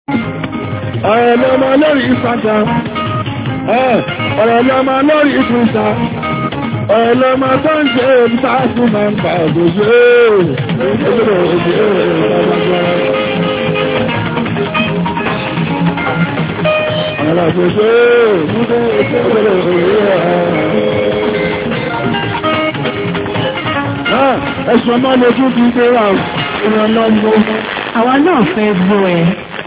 ọ̀rọ̀ lọ́mọ lórí ìfàjà ọ̀rọ̀ lọ́mọ lórí ìfúnta ọ̀rọ̀ lọ́mọ tó ń ṣe ìfàṣù máa ń pa òjò ẹ̀ṣọ́ máa lè tún fi gbé ra ìrànlọ́mọ. Àwa náà fẹ́ gbọ́ ẹ.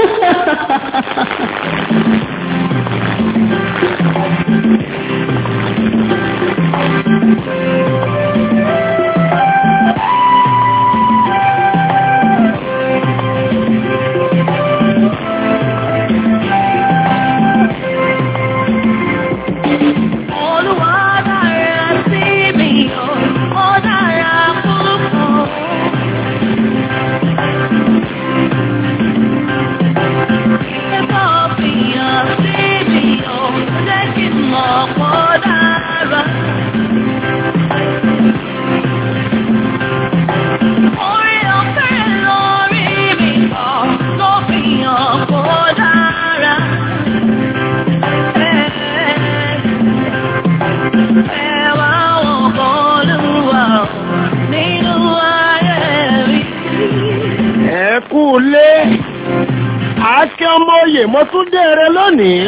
Mo tún dé ẹrẹ lónìí.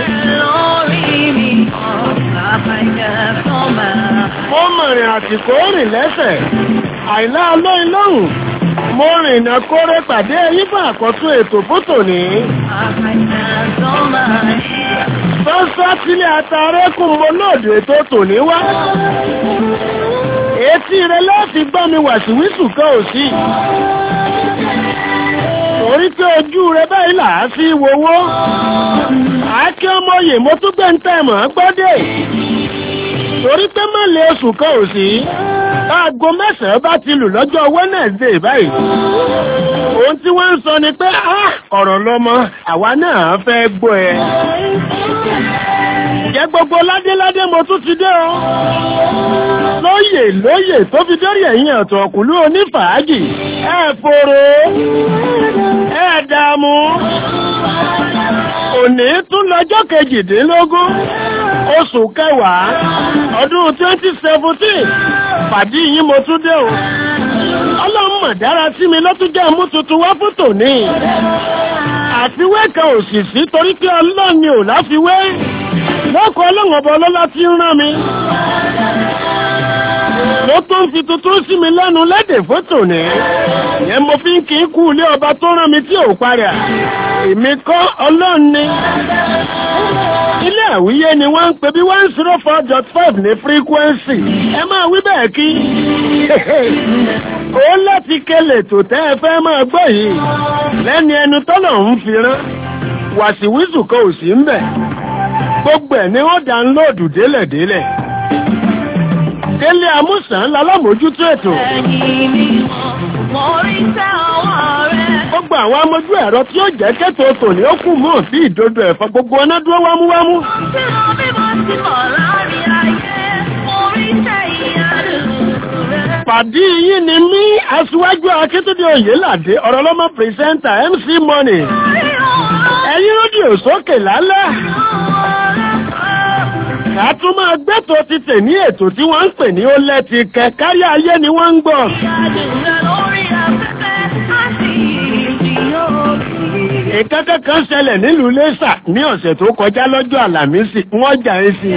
Mo mọ̀rìn àtìkò rìn lẹ́sẹ̀. Àìlá olóyin lọ́hùn. Mo rìn ìnà kórè pàdé yípa àkọ́tún ètò fótò ní. Sọ́sọ́ sílé àtàrẹ́kùn mo lóòdù ètò tòní wá. Etí rẹ láti gbọ́ mi wàṣíwísù kan ò sí. Orí tí ojú rẹ báyìí làá sí wowó. Àákí ọmọye mo tún gbé ń tẹ̀mọ̀ gbọ́dẹ̀. Torí pé má lè oṣù kan ò sí. Aago 9 bá ti lù lọ́jọ́ Wednesday báyìí. Ohun tí wọ́n ń sọ ni pé ọ̀rọ̀ lọ́mọ àwa náà fẹ́ gbọ́ ẹ. Jẹ́ gbogbo ládéládé mo tún ti dé o. Lóyè tó fi dórí ẹ̀yìn ọ̀tọ̀ ọ̀kùnlú onífàájì. Ẹ fòrò. Ẹ dààmú. Òní tún lọ́jọ́ 18 oṣù kẹwàá ọdún 2017. Pàdí yín mo tún dé o. Ọlọ́run mọ̀ dára sí mi lọ́tún jẹ́ mú tuntun wá fún tòní. Àfiwé kan ò sì sí torí pé Ọlọ́run ni ò láfiwé. Lọ́kọ̀ Ọlọ́run ọba ọlọ́lá tí ń rán mi. Ló tó ń fi tuntun sí mi lẹ́nu lẹ́dẹ̀ fótò ní. Ìyẹn mo fi ń kí kú ilé ọba tó rán mi tí ò parẹ́. Èmi kọ́ Ọlọ́run ni. Ilé àwíyé ni wọ́n ń pè bí 104.5 ní frequency. Ẹ máa wí bẹ́ẹ̀ kí. Ó láti kélé tó tẹ́ ẹ fẹ́ máa gbọ́ yìí. Lẹ́ni ẹnu tọ́lọ̀ ń fi rán. Wàsíwísù kan ò sí ń bẹ̀. Gbogbo ẹ̀ ni wọ́n dánlóòdù délẹ̀délẹ̀. Délé Amúsàn lálámójútó ètò. Gbogbo àwọn amójú ẹ̀rọ tí ó jẹ́ kẹ́tò tòní ó kù mọ́ sí ìdodo ẹ̀fọ́ gbogbo ọ̀nà dúró wámúwámú. Pàdí yín ni mí aṣíwájú Akíntúndé Oyèládé ọ̀rọ̀ lọ́mọ pírẹsẹ́ńtà MC Money. Ẹ̀yin rédíò sókè lálẹ́. A tún máa gbẹ́tò ti tè ní ètò tí wọ́n ń pè ní ó lẹ́ti kẹ kárí ayé ni wọ́n ń gbọ́. Ìkẹ́kẹ́ kan ṣẹlẹ̀ nílùú Iléṣà ní ọ̀sẹ̀ tó kọjá lọ́jọ́ Àlàmísì wọ́n jà é sí.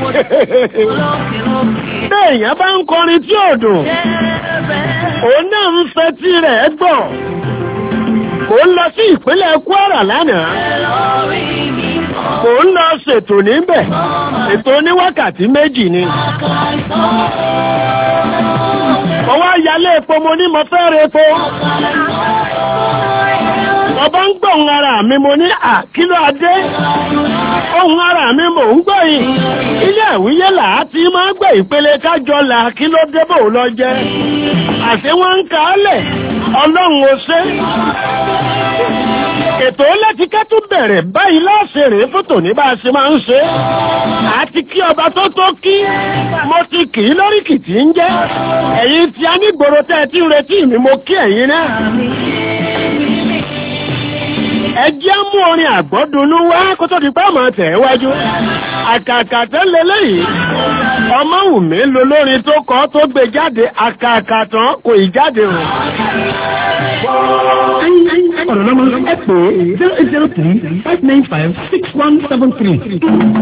Béèyàn bá ń kọrin tí ò dùn, òun náà ń fẹ́ tí rẹ̀ gbọ́. Kò ń lọ sí ìpínlẹ̀ Kwara lánàá. Kò ń lọ ṣètò níbẹ̀. Ètò oníwákàtí 2 ni. Mo wá yálé epo mo ní mo fẹ́ re epo. Mo bá ń gbọ́ ohun ara mi mo ní kíló adé. Ohun ara mi mò ń gbọ́ yìí. Ilé àwíyé làá ti máa gbé ìpele kájọ là kíló débò lọ jẹ́. Àṣé wọ́n ń ka á lẹ̀. Ọlọ́run ó ṣe. Ètò láti kẹ́tù bẹ̀rẹ̀ báyìí láṣẹ rèé fótò ní bá a ṣe máa ń ṣe. Àti kí ọba tó tó kí, mo ti kì í lórí kìtì ń jẹ́. Ẹ̀yin tí a ní gbòòrò tẹ́ ẹ ti ń retí mi mo kí ẹ̀yin náà. ẹ jẹ́ mú orin àgbọ́dúnú wá kó tó di pé àmọ́ tẹ̀ wájú àkàkà tẹ́lẹ̀ lẹ́yìn ọmọ Wùmí lolórin tó kọ tó gbé jáde àkàkà tán kò ì jáde o. ọ̀rọ̀ lọ́mọ ẹ pè 0803-595-6173.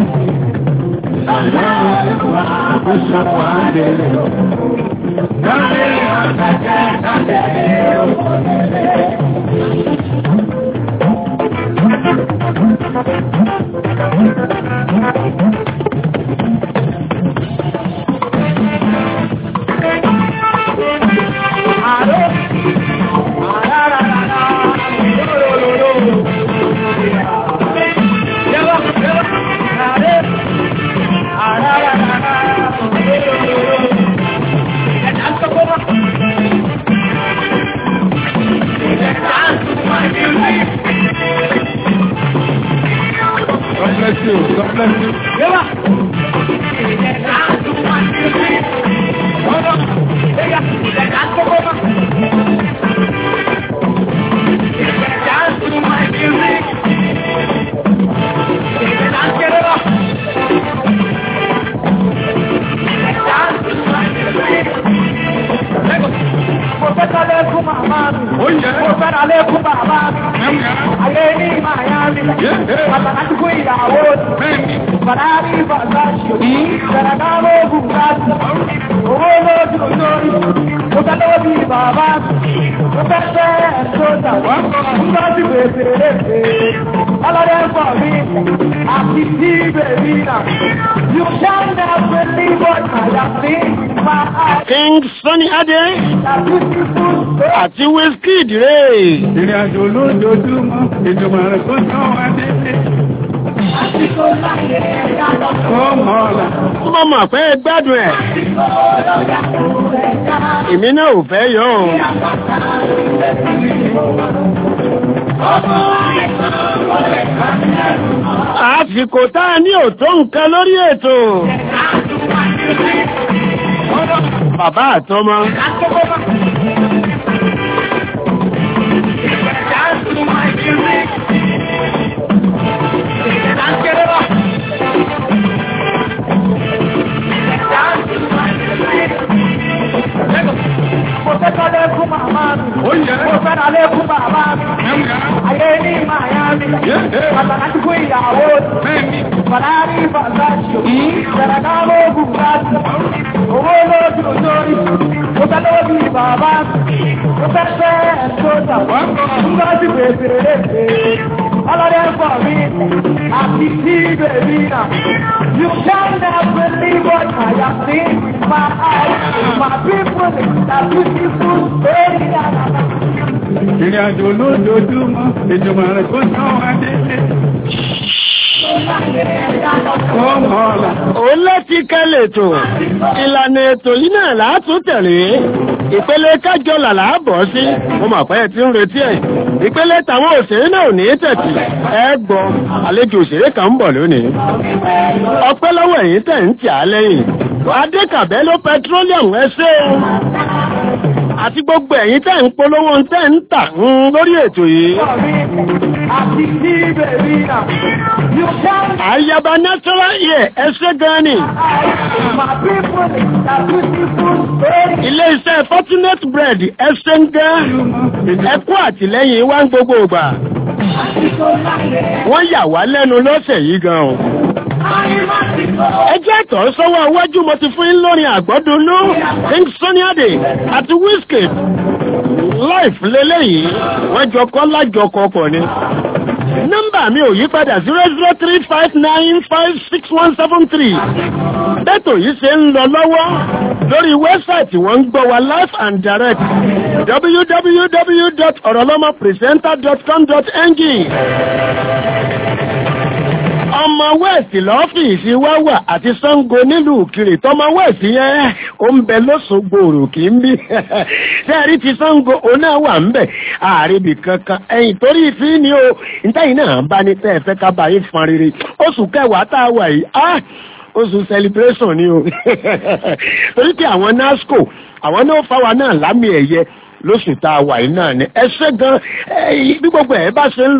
King Sunny Adé àti Wizkid rèé. Ìrìn àjò lójoojúmọ́, ìjọba rẹ̀ kó tán wá délé. Mo mọ̀ pé gbádùn ẹ̀. Èmi náà ò fẹ́ yọ ọ́. Àsìkò tá a ní òtó nǹkan lórí ètò. Bàbá àtọmọ. You can never believe what I have seen with my eyes. My people, that beautiful story. Ìrìn àjò lójoojúmọ́, ìjọba rẹ̀ kó tán wá délé. Ó láti kẹ́lẹ̀ ètò, ìlànà ètò yìí náà látún tẹ̀lé, ìpele kájọ làlá bọ̀ sí, mo mọ̀ pé ẹ ti ń retí ẹ̀. Ìpele tàwọn òṣèré náà ò ní tẹ̀tì, ẹ gbọ́, àlejò òṣèré kan ń bọ̀ lónìí. Ọpẹ́ lọ́wọ́ ẹ̀yin tẹ̀ ń tì á lẹ́yìn. Adékàbẹ́ló petroleum ẹ ṣé o. Àti gbogbo ẹ̀yin tẹ́ ń polówó tẹ́ ń tà lórí ètò yìí. Àyàbá natural air ẹsẹ́ gan ni. Ilé iṣẹ́ Fortunate Bread ẹsẹ́ ń gán. Ẹkú àtìlẹ́yìn wá ń gbogbo ìgbà. Wọ́n yà wá lẹ́nu lọ́sẹ̀ yìí gan o. Ẹjẹ́ ìtọ̀ sọ́wọ́ iwájú mo ti fún yín lórí àgbọ́dúnú King Sunny Adé àti Wizkid life lélẹ́yìí wọ́n jọ kọ́ lájọkọ̀ pọ̀ ni. Nọ́mbà mi ò yí padà 00359561173. Bẹ́tò yìí ṣe ń lọ lọ́wọ́ lórí wẹ́bsáìtì wọ́n ń gbọ́ wa live and direct www.orolomopresenter.com.ng. Ọmọ West lọ́fíìsì wá wà àti Ṣàngó nílùú Ìkirè tọmọ West yẹn ó ń bẹ lóṣogbo òròkì ń bí tẹ́ẹ̀rí ti Ṣàngó ó náà wà ń bẹ̀ ààrẹ̀bì kankan ẹ̀yìn torí tí ní o ìtẹ́yìn náà bá ní tẹ́ẹ̀fẹ́ ká bá yín fan rere oṣù kẹwàá tá a wà yìí oṣù celebration ni o torí pé àwọn NASCO àwọn náà fáwa náà lámì ẹ̀yẹ lóṣù tá a wà yìí náà ni ẹṣẹ́ gan bí gbogbo ẹ̀ bá ṣe ń lọ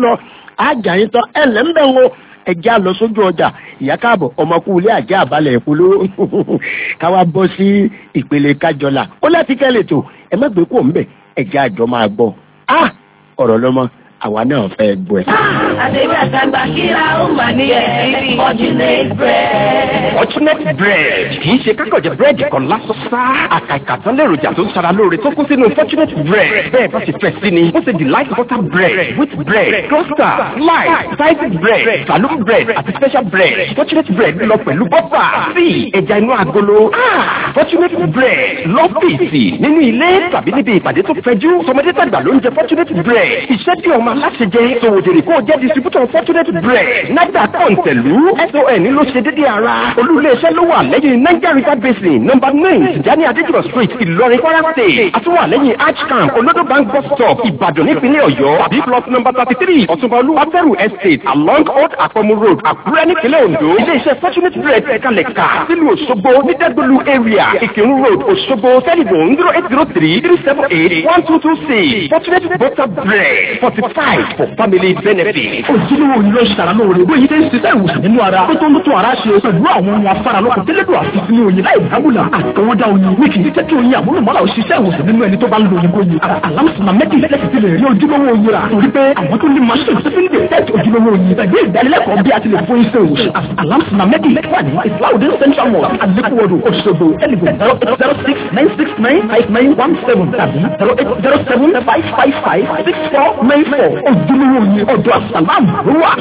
àjà yín tán ẹlẹ́mbẹ̀ wo ẹja lọ sójú ọjà ìyá káàbọ̀ ọmọkú ilé àjẹ́ àbálẹ̀ ìpolówó káwá bọ́ sí ìpele kájọlá ó láti kẹ́lẹ̀ tó ẹ má gbé kó ń bẹ̀ ẹja àjọ máa gbọ́ ọ̀rọ̀ lọ́mọ àwa náà fẹ́ gbọ́ ẹ̀. Àdébí àtàgbà kíra ó mà ní ẹ̀rí Fortunate bread. Fortunate bread kì í ṣe kákọ̀jẹ̀ búrẹ́dì kan lásán sá. Àkàìkà tán lèròjà tó ń ṣara lóore tó kún sínú Fortunate bread. Bẹ́ẹ̀ bá ṣe fẹ́ sí ni, ó ṣe delight butter bread, wheat bread, cluster, slice, sliced bread, saloon bread àti special bread. Fortunate bread lọ pẹ̀lú bọ́fà, sí ẹja inú agolo. Fortunate bread lọ́fíìsì nínú ilé tàbí níbi ìpàdé tó fẹjú. Tọmọdé tàgbà ló ń jẹ Fortunate bread. Iṣẹ́ tí ọmọ aláṣẹ jẹ sòwòdèrè kó jẹ́ distributor Fortunate bread. Nàgbà kọ̀ǹtẹ̀lú SON ló ṣe dédé ara. Olú-ilé-iṣẹ́ ló wà lẹ́yìn Niger River Basin number 9 Tijani Adéjùmọ̀ street Ìlọrin Kwara State. Àtúwà lẹ́yìn Arch Camp Olodo Bank bus stop Ìbàdàn nípínlẹ̀ Ọ̀yọ́. Tàbí plot number 33 Ọ̀túnba Olúwafẹ́rù estate along Old Akọmu road Àkúrẹ́ nípínlẹ̀ Ondo. Ilé-iṣẹ́ Fortunate bread ẹ̀kalẹ̀ka sílùú Òṣogbo ní Dẹ́gbẹ̀lú area Ìkírun road Òṣogbo telephone 0803-378-1226. Fortunate butter bread fortified for family benefit. Ojúlówó ni ló ṣàrà lóore bóyí tẹ́ ń ṣiṣẹ́ ìwòsàn nínú ara. Tó tó ń tó ara ṣe pẹ̀lú àwọn ohun afárá lọ́kàn tẹ́lẹ̀dọ̀ àfihàn oyin láì dábùlà. Àtọwọ́dá oyin ní kì í jẹ́ kí oyin àmúlùmọ́lá òṣìṣẹ́ ìwòsàn nínú ẹni tó bá ń lo oyin oyin. Alámùsùnmá mẹ́tì lẹ́sì ti lè rí ojúlówó oyin rà. Torí pé àwọn tó ní machine tó fi ń detect ojúlówó oyin. Tẹ̀gbé ìdánilẹ́kọ̀ọ́ bí a ti lè fún iṣẹ́ ìwòsàn. Alámùsùnmá mẹ́tì wà ní Islaudin Central Mosque Alekuwodo Òṣogbo telephone 08069695917 tàbí 08075556494. Ojúlówó oyin ọ̀dọ̀ àsàlámù ló wà.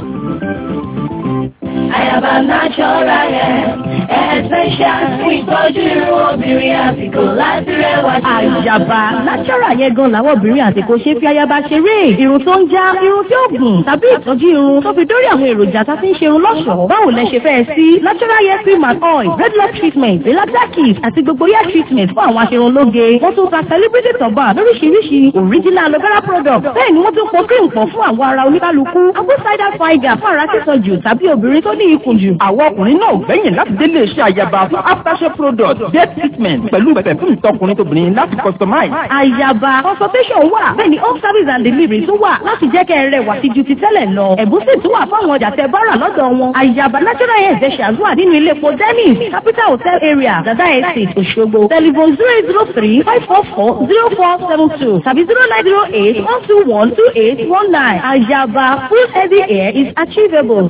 Ayaba natural hair essential fún ìtọ́jú irun obìnrin àsìkò láti rẹwà sí. Àyàbá natural yẹn gan làwọn obìnrin àsìkò ṣe fi ayaba ṣeré. Irun tó ń já, irun tí ó gùn, tàbí ìtọ́jú irun tó fi dórí àwọn èròjà tá a fi ń ṣe irun lọ́ṣọ̀ọ́. Báwo lẹ ṣe fẹ́ sí? Natural hair cream and oil, dreadlock treatment, relaxer kit àti gbogbo hair treatment fún àwọn aṣerunlóge. Wọ́n tún ta celebrity tọ̀bà lóríṣiríṣi original aloe vera product. Bẹ́ẹ̀ ni wọ́n tún pọ̀ cream pọ̀ fún àwọn ara oníkálukú. Apple cider vinegar fún ara sísọ jù tàbí obìnrin tó ní ikùn jù. Àwọn ọkùnrin náà gbẹ̀yìn láti délé iṣẹ́ àyàbá fún aftershave product, dead treatment pẹ̀lú pẹ̀fúmù tọkùnrin tóbìnrin láti customize. Àyàbá consultation wà, bẹ́ẹ̀ ni home service and delivery tún wà láti jẹ́ kẹ́ ẹ rẹwà sí ju ti tẹ́lẹ̀ lọ. Ẹ̀bùn sì tún wà fáwọn ọjà tẹ́ bá rà lọ́dọ̀ wọn. Àyàbá natural hair essentials wà nínú ilé epo Dennis, Capital Hotel area, Dada Estate, Òṣogbo. Telephone 0803-544-0472 tàbí 0908-121-2819. Àyàbá full heavy hair is achievable.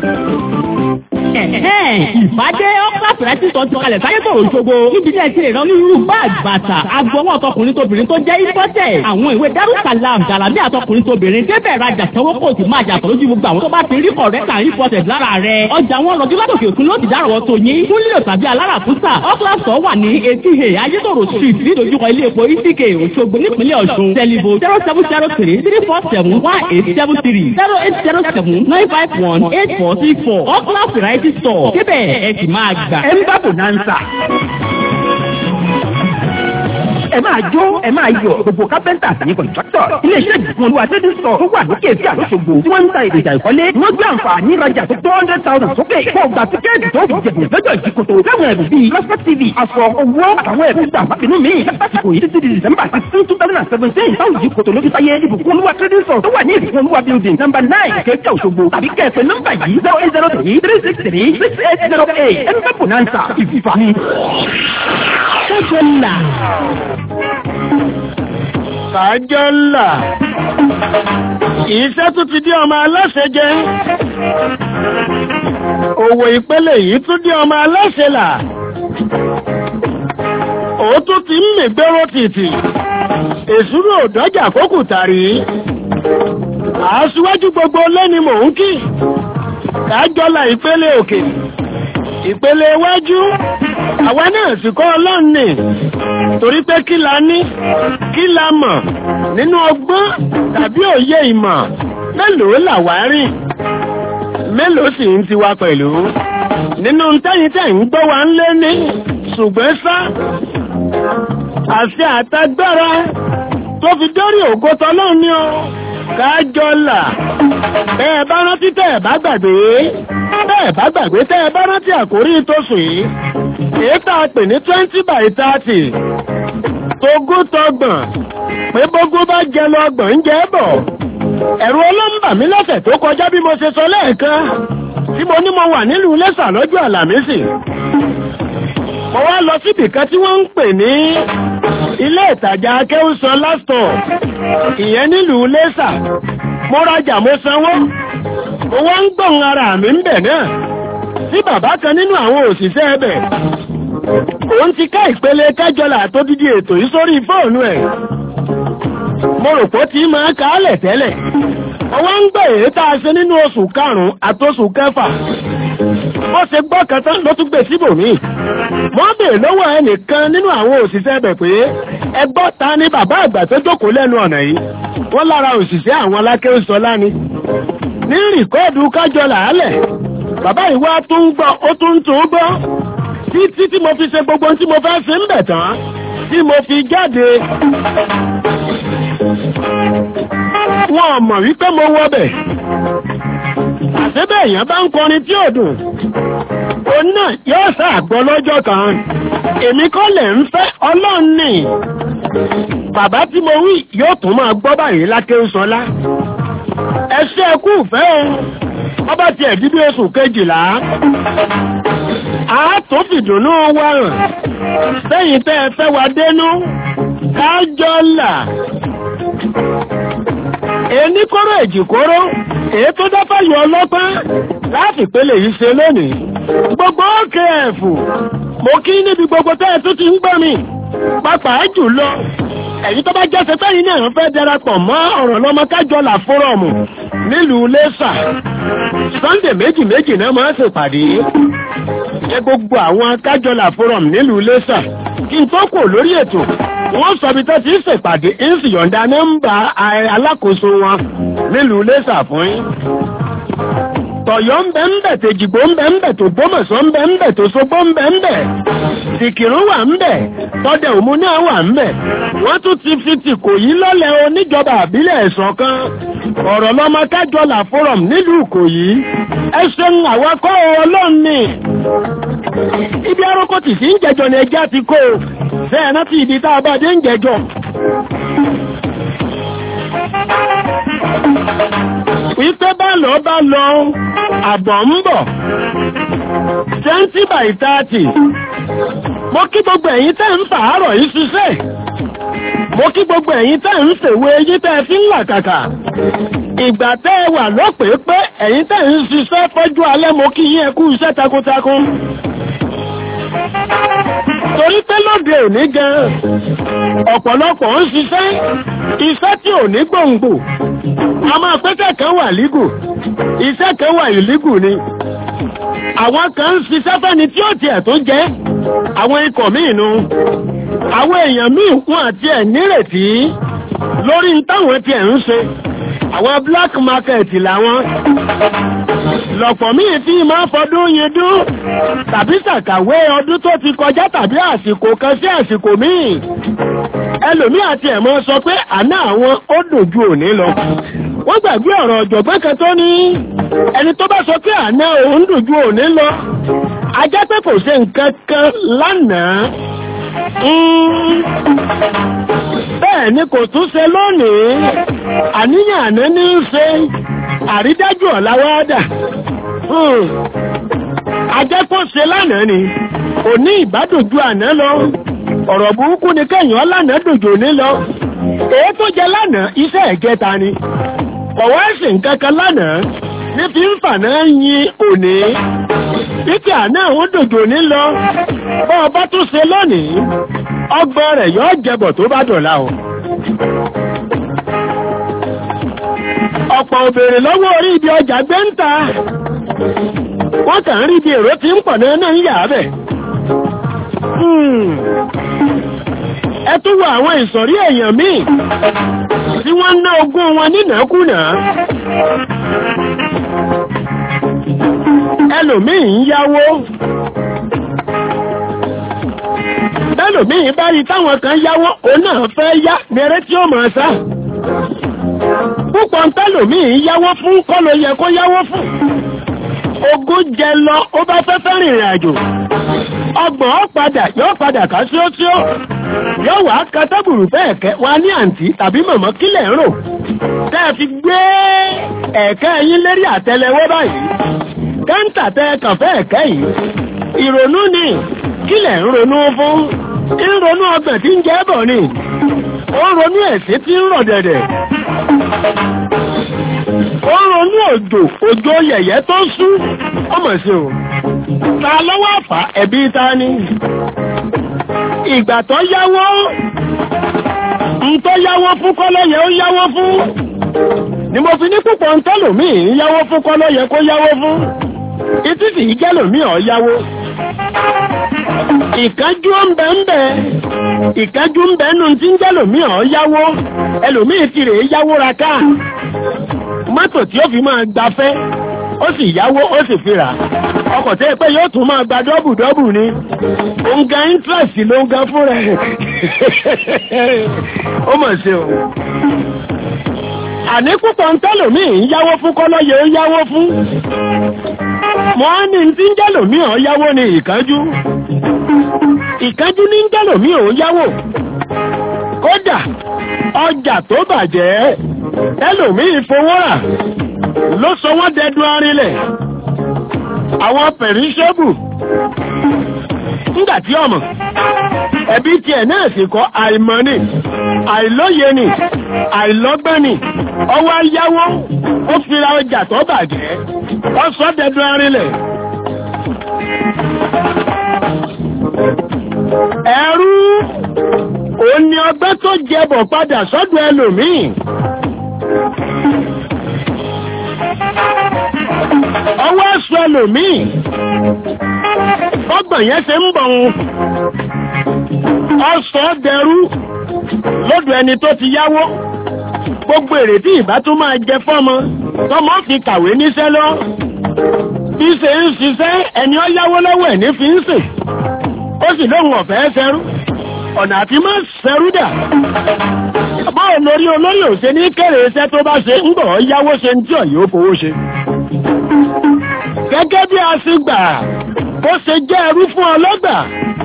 Ìbádé ọ́pá fẹ̀rẹ́tì sọ ti kalẹ̀ sáyé tòrò Òṣogbo. Níbi tí ẹ ti lè rán ní irú báàgì bàtà, agbọwọ́ ọtọkùnrin tóbìnrin tó jẹ́ ìfọ́tẹ̀. Àwọn ìwé Darussalam Jalami àtọkùnrin tóbìnrin débẹ̀ rajà sanwó kò sì máa yàtọ̀ lójú gbogbo àwọn tó bá ti rí kọ̀rẹ́tà ìfọ́tẹ̀ lára rẹ̀. Ọjà wọn rọjú látòkè òkun ló ti dárọ̀wọ́ tó yín. Fún lílo tàbí aláràkúsà, ọ́kílàsọ̀ wà ní etí he Ayétòrò street nídojúkọ ilé epo ECK Òṣogbo nípínlẹ̀ Ọ̀ṣun. Tẹlifo 0703-347-1873 0807-951-8464. Ọ́kílà variety store. Síbẹ̀ ẹ sì máa gbà. Ẹ ń bá bonanza. Ẹ máa jó, ẹ máa yọ̀, gbogbo kápẹ́ntà àtàyè kọ̀ǹtráktọ̀. Ilé-iṣẹ́ ìgbìmọ̀ olúwa trading store tó wà lókè sí àlóṣogbo tí wọ́n ń ta èròjà ìkọ́lé. Wọ́n gbé àǹfààní ìrajà tó 200,000 sókè. Kó o gba tíkẹ́ẹ̀tì tó fi jẹ̀bùn lọ́jọ́ ìjìkòtò. Láwọn ẹ̀bùn bíi Lọ́sọ̀ TV, aṣọ, owó àtàwọn ẹ̀bùn gbà mábìnú mi. Lásìkò yìí títí di December 2017. Báwo ìjìkòtò ló fi sáyé ìbùkún olúwa trading store tó wà ní ìbùkún olúwa building number 9 Kéèké Òṣogbo. Tàbí kẹ́ẹ̀pẹ́ nọ́mbà yìí 0803-363-6808. Ẹ ń bá bonanza ìfìfà ni. Kájọ́lá. Kájọ́lá. Iṣẹ́ tún ti dí ọmọ aláṣẹ jẹ. Òwò ìpele yìí tún dí ọmọ aláṣẹ là. Òótún ti ń mègbéró tìtì. Èsúrò òdọ́jà kókù tàrí. Aṣíwájú gbogbo lẹ́ni mò ń kí. Kájọ́lá ìpele òkè. Ìpele iwájú. Àwa náà sì kọ́ Ọlọ́run ni. Torí pé kí la ní, kí la mọ̀ nínú ọgbọ́n tàbí òye ìmọ̀ mélòó làwa rìn, mélòó sì ń tiwa pẹ̀lú. Nínú tẹ́yìn tẹ́ ń gbọ́ wa ń lé ní ṣùgbọ́n sá àṣẹ àtagbára tó fi dórí ògo t'Ọlọ́run ni ó. Kájọ́lá. Bẹ́ẹ̀ bá rántí tẹ́ ẹ̀ bá gbàgbé, tẹ́ ẹ bá rántí àkórí tó sùn yìí. Èyí tá a pè ní 20/30. Togún tọgbọ̀n, pé bógún bá jẹ lọ ọgbọ̀n ń jẹ bọ̀. ẹ̀rù ọlọ́mbà mi lọ́sẹ̀ tó kọjá bí mo ṣe sọ lẹ́ẹ̀kan tí mo ní mo wà nílùú Iléṣà lọ́jọ́ àlàmísì. Mo wá lọ síbì kan tí wọ́n ń pè ní ilé ìtajà Akéwùsọlá store ìyẹn nílùú Iléṣà. Mo rajà mo sanwó mo wá ń gbọ̀n ara mi ń bẹ̀ náà tí bàbá kan nínú àwọn òṣìṣẹ́ ẹbẹ̀ òun ti ká ìpele kájọlà tó dídí ètò yìí sórí fóònù ẹ̀. Mo rò pé tí máa kálẹ̀ tẹ́lẹ̀ ọwọ́ ń gbé èyí tá a ṣe nínú oṣù karùn-ún àtoṣù kẹfà. Ó ṣe gbọ́ kan tán ló tún gbé síbòmí. Mo bèèrè lọ́wọ́ ẹnìkan nínú àwọn òṣìṣẹ́ ẹbẹ̀ pé ẹgbọ́ ta ni bàbá àgbà tó jókòó lẹ́nu ọ̀nà yìí. Wọ́n lára òṣìṣẹ́ àwọn Alákéwùsọlá ni. Ní rìkọ́ọ̀dù kájọlà álẹ̀ bàbá ìwà tó ń gbọ́ ó tún gbọ́ títí tí mo fi ṣe gbogbo tí mo fẹ́ ṣe ń bẹ̀ tán tí mo fi jáde. Wọ́n mọ̀ wípé mo wọbẹ̀. Àṣébẹ̀ èèyàn bá ń kọrin tí ò dùn òun náà yóò ṣàgbọ́ lọ́jọ́ kan. Èmi kọ́ lẹ̀ ń fẹ́ Ọlọ́run ni. Bàbá tí mo wí yóò tún máa gbọ́ báyìí Lákéwùsọlá. Ẹ ṣé ẹ kú ìfẹ́ o. Ọba ti ẹ̀dí bí oṣù kejìlá. A tó fìdùnnú wa hàn. Sẹ́yìn tẹ́ ẹ fẹ́ wa dénú. Kájọlà. Èní kóró èjì kóró. Èyí tó dáfà yọ ọlọ́pàá. Láti pélé yìí ṣe lónìí. Gbogbo òkè ẹ̀fù. Mo kí níbi gbogbo tẹ́ ẹ tó ti ń gbọ́ mi. Pàápàá jùlọ. Ẹ̀yin tó bá jẹ́ sẹ́tẹ́yìn náà fẹ́ darapọ̀ mọ́ ọ̀rọ̀ lọ́mọ Kájọlà fórọ̀mù nílùú Iléṣà. Sunday méjì náà máa ń ṣèpàdé. Jẹ́ gbogbo àwọn Kájọlà fórọ̀mù nílùú Iléṣà. Kí n tó kò lórí ètò, wọ́n sọ bí tó ti ń ṣèpàdé ń sì yọ̀ǹda nọ́mbà alákòóso wọn nílùú Iléṣà fún yín. Tọ̀yọ́ ń bẹ ń bẹ̀, tèjìgbò ń bẹ ń bẹ̀, tògbómọ̀ṣọ́ ń bẹ ń bẹ̀, tòṣogbó ń bẹ ń bẹ̀, tìkìrún wà ń bẹ̀, tọ́dẹ̀ òmu náà wà ń bẹ̀. Wọ́n tún ti fi tìkòyí lọ́lẹ̀ oníjọba àbílẹ̀ ẹ̀sọ̀kan. Ọ̀rọ̀ lọ́mọ Kájọlà forum nílùú Ìkòyí. Ẹ ṣeun àwakọ̀ Ọlọ́run ni. Ibi arókò tì sí ń jẹjọ ni ẹjẹ́ ti kó. Bẹ́ẹ̀ náà ti ibi tá a bá dé ń jẹjọ. Wípé bá lọ àbọ̀ ń bọ̀ 20 by 30. Mo kí gbogbo ẹ̀yin tẹ́ ń fàárọ̀ yìí ṣiṣẹ́. Mo kí gbogbo ẹ̀yin tẹ́ ń ṣèwé yí tẹ́ fi ń làkàkà. Ìgbà tẹ́ ẹ wà lópè pé ẹ̀yin tẹ́ ń ṣiṣẹ́ fọ́jú alẹ́ mo kí yín ẹ kú iṣẹ́ takuntakun. Torí pé lóde òní gan ọ̀pọ̀lọpọ̀ ń ṣiṣẹ́ iṣẹ́ tí ò ní gbòǹgbò. A máa pẹ́kẹ́ kan wà lígù, iṣẹ́ kan wà ìlígù ni. Àwọn kan ń ṣiṣẹ́ fẹ́ni tí ó tiẹ̀ tó jẹ́ àwọn ikọ̀ míì nu. Àwọn èèyàn míì wọn àti ẹ̀ nírètí lórí táwọn tiẹ̀ ń ṣe. Àwọn black market làwọn. Lọ̀pọ̀ míì tí máa fọdún yẹn dún tàbí ṣàkàwé ọdún tó ti kọjá tàbí àsìkò kan sí àsìkò míì. Ẹlòmí àti ẹ̀mọ́ sọ pé àná àwọn ó dùn ju òní lọ. Wọ́n gbàgbé ọ̀rọ̀ ọ̀jọ̀gbọ́n kan tó ní ẹni tó bá sọ pé àná òun dùn ju òní lọ. A jẹ́ pé kò ṣe nǹkan kan lánàá. Bẹ́ẹ̀ ni kò tún ṣe lónìí. Àníyàn àná ní í ṣe àrídájú ọ̀la wá dà. A jẹ́ kó ṣe lánàá ni òní ìbádùn ju àná lọ. Ọ̀rọ̀ burúkú ni kẹ́yìn ọlànà dòjò ní lọ. Èyí tó jẹ lánàá iṣẹ́ ẹ̀gẹ́ta ni. Ọ̀wọ́ ẹ̀sìn kankan lánàá ní fi ń fàná yin òní. Títí àná àwọn dòjò ní lọ. Bọ́ ọba tó ṣe lónìí, ọgbọ́n rẹ̀ yóò jẹbọ̀ tó bá dọ̀la o. Ọ̀pọ̀ òbèrè lọ́wọ́ orí ibi ọjà gbé ń ta. Wọ́n kàn ń rí ibi èrò tí ń pọ̀ náà ń yà á bẹ̀. Ẹ tún wo àwọn ìsọ̀rí èèyàn míì tí wọ́n ná ogún wọn nínàkúnà. Ẹlòmíì ń yáwó. Bẹ́lòmíì bá rí táwọn kan yáwó, òun náà fẹ́ yá mẹ́rẹ́ tí ó máa sá. Púpọ̀ tẹ́lòmíì yáwó fún kọ́ ló yẹ kó yáwó fún. Ogún jẹ lọ ó bá fẹ́fẹ́ rìnrìn àjò. Ọgbọ̀n yóò padà ká sí ó tí ó. Yóò wá kátàbùrù bẹ́ẹ̀ kẹ́ wá ní àǹtí tàbí mọ̀mọ́ kílẹ̀ ń rò. tẹ́ fi gbé ẹ̀kẹ́ yín lérí àtẹ́lẹwọ́ báyìí káńtà tẹ́ kànfẹ́ ẹ̀kẹ́ yìí ìrònú ni kílẹ̀ ń ronú fún ń ronú ọgbẹ̀ tí ń jẹ́ bọ̀ ni ó ń ronú ẹ̀sìn tí ń rọ̀ dẹ̀dẹ̀ ó ń ronú òjò yẹ̀yẹ́ tó sú ọmọ sí o ta lọ́wọ́ àfà ẹ̀bí ta ni ìgbà tó yáwó ń tó yáwó fún kọ́lọ́yẹ ó yáwó fún ni mo fi ní púpọ̀ ń tẹ́lòmíì yáwó fún kọ́lọ́yẹ kó yáwó fún ìtìsì ìjẹ́lòmíì ọ̀ yáwó ìkájú ń bẹ ìkájú ń bẹ nù tí ń jẹ́lòmíì ọ̀ yáwó ẹlòmíì ti rèé yáwó ra káà mọ́tò tí ó fi máa gbafẹ́ ó sì yáwó ó sì fi rà ọkọ̀ tẹ́ pé yóò tún máa gba dọ́bù ni òǹga interest ló ń ga fún rẹ̀ ó mọ̀ sí o àní púpọ̀ ń tẹ́lòmíì ń yáwó fún kọ́lọ́yẹ ó yáwó fún mọ́ ní tí ń jẹ́lòmíì ọ̀ yáwó ni ìkájú ní ń jẹ́lòmíì ò yáwó kódà ọjà tó bàjẹ́ ẹlòmíì fowó rà ló sọ wọ́n dẹdun arinlẹ̀ àwọn pẹ̀ríṣẹ́bù nígbàtí ọmọ ẹbí tiẹ̀ náà sì kọ́ àìmọ̀ ni àìlóye ni àìlọ́gbọ́n ni ọwọ́ yáwó ó fira ọjà tó bàjẹ́ ó sọ dẹdun arinlẹ̀ ẹrú òun ni ọgbẹ́ tó jẹbọ̀ padà sọ́dọ̀ ẹlòmíì ọwọ́ ẹ̀sùn ẹlòmíì ọgbọ̀n yẹn ṣe ń bọ̀ ọ̀sọ̀ dẹrú lọ́dọ̀ ẹni tó ti yáwó gbogbo èrè tí ìbá tún máa jẹ fọ́mọ tọmọ fi kàwé níṣẹ́ lọ bí ṣe ń ṣiṣẹ́ ẹni ó yáwó lọ́wọ́ ẹ̀ ní fi ń sìn ó sì lóhun ọ̀fẹ́ ṣẹrú ọ̀nà àti má ṣẹrú dà báwo lórí olóyè ò ṣe ní kéré iṣẹ́ tó bá ṣe ń bọ̀ yáwó ṣe ń tí ọ̀yẹ́ ó fowó ṣe gẹ́gẹ́ bí a sì gbà bó ṣe jẹ́ ẹrú fún ọlọ́gbà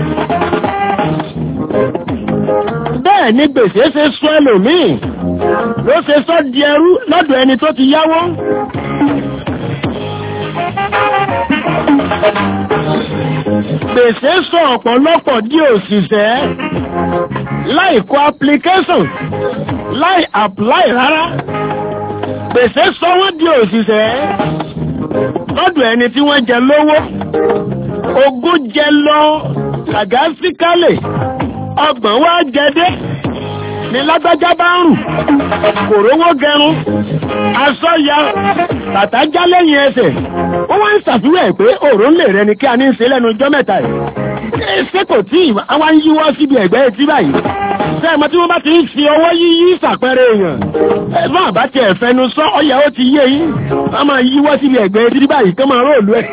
bẹ́ẹ̀ ni gbèsè ṣe sọ ẹlòmíì ló ṣe sọ di ẹrú lọ́dọ̀ ẹni tó ti yáwó gbèsè sọ ọ̀pọ̀lọpọ̀ di òṣìṣẹ́ láì kọ application láì apply rárá gbèsè sọ wọ́n di òṣìṣẹ́ lọ́dọ̀ ẹni tí wọ́n jẹ lówó ogún jẹ lọ làgásíkálẹ̀ ọgbọ̀n wá jẹdé ní lágbájá bá ń rù kò rówó gẹrun aṣọ ya bàtà já lẹ́yìn ẹsẹ̀ ó wá ń ṣàfihàn pé òòrùn lè rẹ ni kí a ní í ṣe lẹ́nu ọjọ́ mẹ́ta yìí ṣé kò tí àwọn ń yíwọ́ síbi ẹ̀gbẹ́ etí báyìí ṣé ẹ̀mọ́ tí wọ́n bá ti ń fi ọwọ́ yíyí ṣàpẹẹrẹ èèyàn ẹ̀fọ́n àbátì ẹ̀fẹ́nu sọ ọ̀yà ó ti yé yín wọ́n máa yíwọ́ síbi ẹ̀gbẹ́ etí báyìí kí wọ́n máa róòlù ẹ̀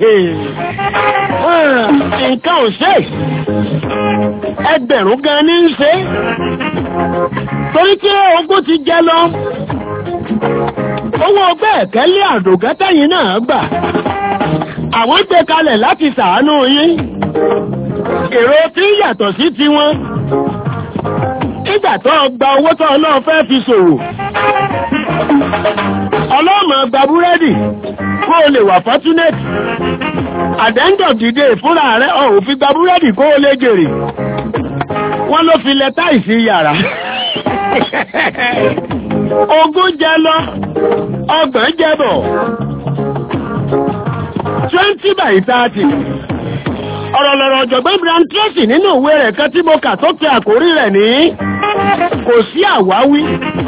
nǹkan ò ṣe ẹgbẹ̀rún gan ní ń ṣe torí tí ogún ti jẹ lọ owó ọgbẹ́ ẹ̀kẹ́lé àdògẹ́tẹ̀yìn náà gbà àwọn gbé kalẹ̀ láti ṣàánú yín èrò tí yàtọ̀ sí tiwọn nígbà tó gba owó tó Ọlọ́run fẹ́ fi ṣòwò Ọlọ́run gba búrẹ́dì kó o lè wà fortunate at the end of the day fúnra rẹ̀ ò fi gba búrẹ́dì kó o lè jèrè wọ́n ló fi lẹ táìsì yàrá ogún jẹ lọ ọgbọ̀n jẹ bọ̀ 20/30 ọ̀rọ̀ lọ̀rọ̀ ọ̀jọ̀gbọ́n Brian Tracy nínú ìwé rẹ̀ kan tí mo kà tó pe àkórí rẹ̀ ní kò sí àwáwí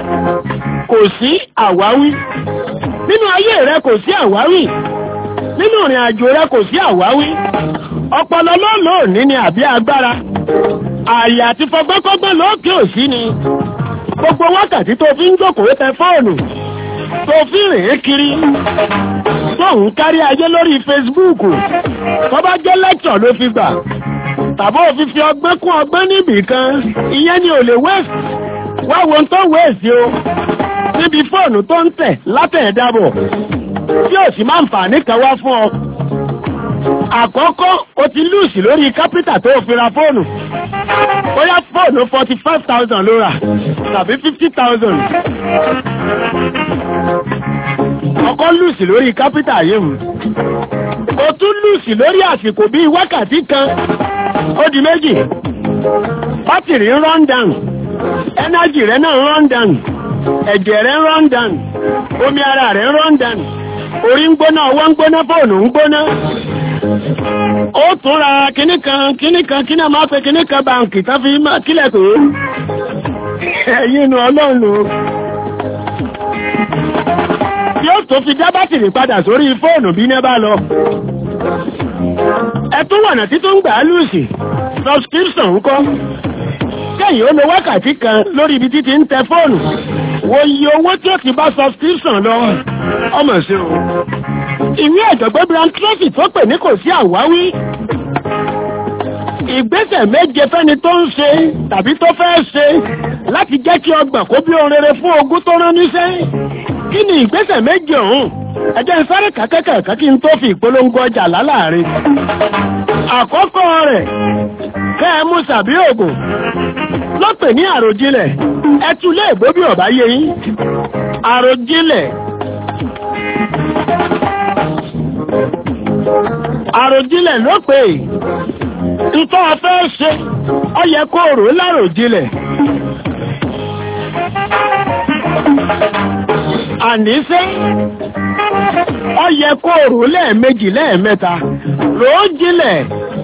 nínú ayé rẹ̀ kò sí àwáwí nínú ìrìn àjò rẹ̀ kò sí àwáwí ọpọlọ lóòní ni àbí agbára ààyè àti fọgbọ́kọ́gbọ́n lókè òsí ni gbogbo wákàtí tó fi ń jókòó tẹ fóònù tó fi rìn kiri tó ń kárí ayé lórí Facebook tó bá jẹ́ lẹ́kṣọ̀ ló fi gbà tàbí ó fi ọgbẹ́ kún ọgbẹ́ níbì kan ìyẹn ni ò lè wẹ́ẹ̀sì wá wo tó wẹ́ẹ̀sì o níbi fóònù tó ń tẹ̀ látẹ̀ẹ́dábọ̀ tí ò sì máa ń fà ní kan wá fún ọ àkọ́kọ́ o ti lùsì lórí kápítà tó fi ra fóònù bóyá fóònù 45,000 ló rà tàbí 50,000. ọkọ lùsì lórí kápítà yìí mu o tún lùsì lórí àsìkò bíi wákàtí kan ó di méjì. bátìrì ń run down, ẹnájì rẹ náà ń run down, ẹ̀jẹ̀ rẹ ń run down, omi ara rẹ ń run down, orí ń gbóná, ọwọ́ ń gbóná, fóònù ń gbóná. ó tún ra kíní máa pe kíní kan báǹkì tán fi kílẹ̀ pé ẹ̀yìn inú ọlọ́run yóò tó fi dá bátìrì padà sórí fóònù bí ní bá lọ. ẹ̀tún wọ̀nà tí tó ń gbà á lùsì subscription ń kọ́ kẹ́yìn ó lo wákàtí kan lórí ibi títí ń tẹ fóònù wo iye owó tí ó ti bá subscription lọ ọmọ sí o. ìwé ẹ̀jọ̀gbọ́n Brian Tracy tó pè ní kò sí àwáwí. ìgbésẹ̀ méje fẹ́ni tó ń ṣe tàbí tó fẹ́ ṣe láti jẹ́ kí ọgbà kó bí ohun rere fún ogún tó rán níṣẹ́. kí ni ìgbésẹ̀ méje ọ̀hún? ẹ jẹ́ n sáré kàkẹ́kẹ̀kẹ́ kí n tó fi ìpolongo ọjà láláàrin. àkọ́kọ́ rẹ̀ kẹ́ ẹ mú sàbí ògùn lọ́pẹ̀ ní àròjinlẹ̀ ẹ tú lé èbó bí ọ̀bá yé yín. àròjinlẹ̀ ló pè nǹkan ọ̀fẹ́ ṣe ó yẹ kó rò láròjinlẹ̀. àníṣe ó yẹ kó rò lẹ́ẹ̀mejì lẹ́ẹ̀mẹ́ta rò ó jinlẹ̀.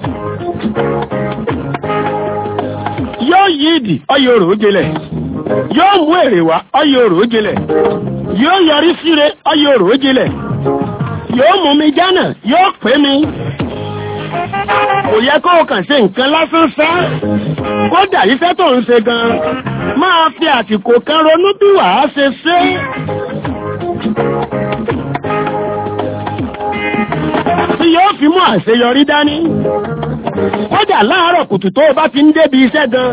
yóò yí ìdì ọyọ rò ó jinlẹ̀, yóò mú èrè wá ọyọ rò ó jinlẹ̀, yóò yọrí síre ọyọ rò ó jinlẹ̀, yóò mú mi jánà yóò pè mí. kò yẹ kó o kàn ṣe nǹkan lásán sá kódà iṣẹ́ tó ń ṣe gan máa fi àsìkò kan ronú bí wàá ṣe ṣe. tí yóò fi mú àṣeyọrí dání kódà láàárọ̀ kùtù tó o bá ti ń débi iṣẹ́ gan.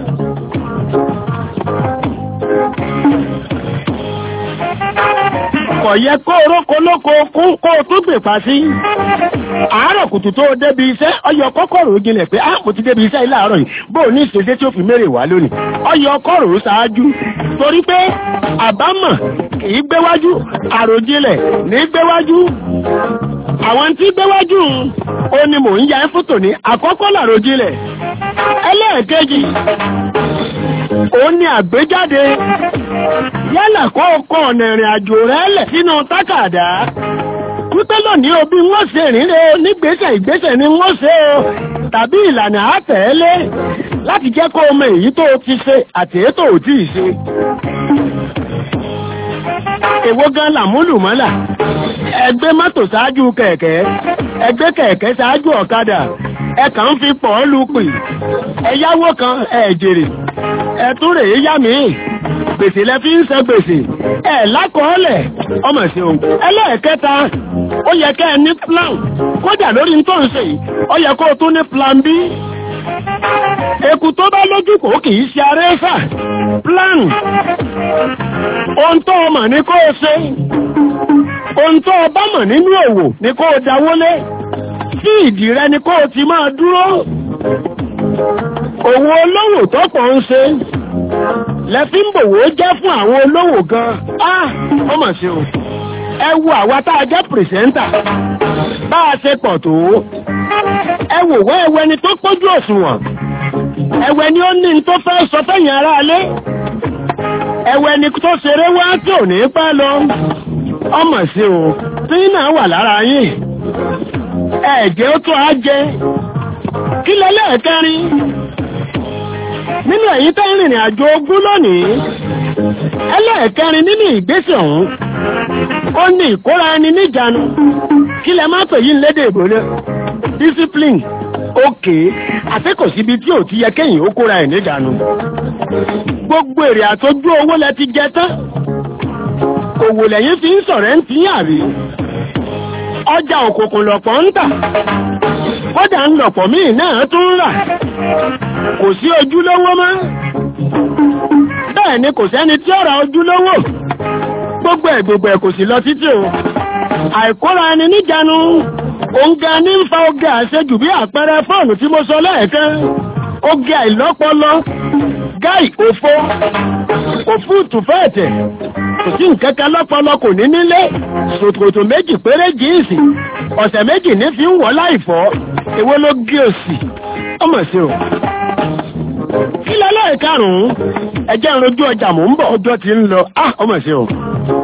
kò yẹ kó oróko lóko kún kó o tún gbè pa sí. àárọ̀ kùtù tó o débi iṣẹ́ ọyọ kọ́kọ́rò jinlẹ̀ pé mo ti débi iṣẹ́ ilé àárọ̀ yìí bó o ní ìṣẹ́ṣẹ́ tí ó fi mérè wá lónìí. ọyọ kọ́rò ṣáájú torí pé àbámọ̀ kìí gbéwájú àròjinlẹ̀ ní gbéwájú. àwọn tí gbéwájú ó ní mò ń ya ẹ́ fótò ní àkọ́kọ́ làròjinlẹ̀. ẹlẹ́ẹ̀kejì ó ní àgbéjáde yálà kọ́ọ̀kọ́ ọ̀nà ìrìn àjò rẹ̀ lẹ̀ sínú tákàdá wípé lónìí òbí wọ́n ṣe ìrìnrè ìgbésẹ̀ ni wọ́n ṣe o tàbí ìlànà àtẹ̀lé láti jẹ́ kó o mọ èyí tó o ti ṣe àti èyí tó o tí ì ṣe. èwo gan làmúlùmọ́là ẹgbẹ́ mọ́tò ṣáájú kẹ̀kẹ́ ẹgbẹ́ kẹ̀kẹ́ ṣáájú ọ̀kadà ẹ kàn ń fi pọ̀ ọ́ lupì ẹ̀yáwó kan jèrè ẹ̀tún rèé yá mi gbèsè lẹ fi ń san gbèsè lákọọ́lẹ̀ ọmọ sí ohun. ẹlẹ́ẹ̀kẹta ó yẹ kẹ́ ẹ ní plan kódà lórí tó ń ṣe yìí ó yẹ kó o tún ní plan B. eku tó bá lójú kò kì í ṣe arẹ́sà plan ohun tó o mọ̀ ní kó o ṣe ohun tó o bá mọ̀ nínú òwò ní kó o dáwọ́lé sí ìdí rẹ ní kó o ti máa dúró. òwò olówó tó pọ̀ ń ṣe lẹ́fí ń bòwò jẹ́ fún àwọn olówó gan. ó mà ṣe o ẹ wo àwa tá a jẹ́ pìrìsẹ́ńtà bá a ṣe pọ̀ tó ẹ wò wá ẹwẹ́ ni tó pójú òṣùwọ̀n ẹwẹ́ ni ó ní tó fẹ́ sọ fẹ́yìn aráalé ẹwẹ́ ni tó ṣeré wá tí ò ní pẹ́ lọ. ó mà ṣe o tí náà wà lára yín ẹ̀jẹ̀ ó tó á jẹ kí lẹ́lẹ́ẹ̀kẹrin nínú èyí tó ń rìnrìn àjò ogún lónìí ẹlẹ́ẹ̀kẹrin nínú ìgbésẹ̀ ọ̀hún ó ní ìkóra ẹni níjànú kí lẹ má pè yín lédè ìbòlẹ̀ discipline òkè àtẹ́kọ̀ síbi tí ò ti yẹ kẹ́yìn ó kóra ẹ̀ níjànú. gbogbo èrè àtọ́jú owó lẹ ti jẹ tán òwò lẹ́yìn fi ń sọ̀rẹ́ ń tí àrí ọjà òkùnkùn lọ̀pọ̀ ń tà kódà ń lọ̀pọ̀ míì náà tún rà kò sí ojúlówó mọ́ bẹ́ẹ̀ ni kò sẹ́ni tí ó ra ojúlówó gbogbo ẹ̀ kò sí lọ títí o. àìkóra ẹni níjànú òǹgà ní ń fa oge àṣejù bí àpẹẹrẹ fóònù tí mo sọ lẹ́ẹ̀kan oge àìlọ́pọlọ gáì òfúùtù fẹ́ẹ̀tẹ̀ kò sí nǹkan kan lọ́pọlọ kò ní nílé ṣòkòtò méjì péré jíìsì ọ̀sẹ̀ méjì ní fi ń wọ̀ láìfọ́ èwo ló gé òsì ọmọ sí o. kí lọ́lọ́ ìkarùn-ún ẹjẹ́ ìrojú ọjà mò ń bọ̀ ọjọ́ ti ń lọ ọmọ sí o.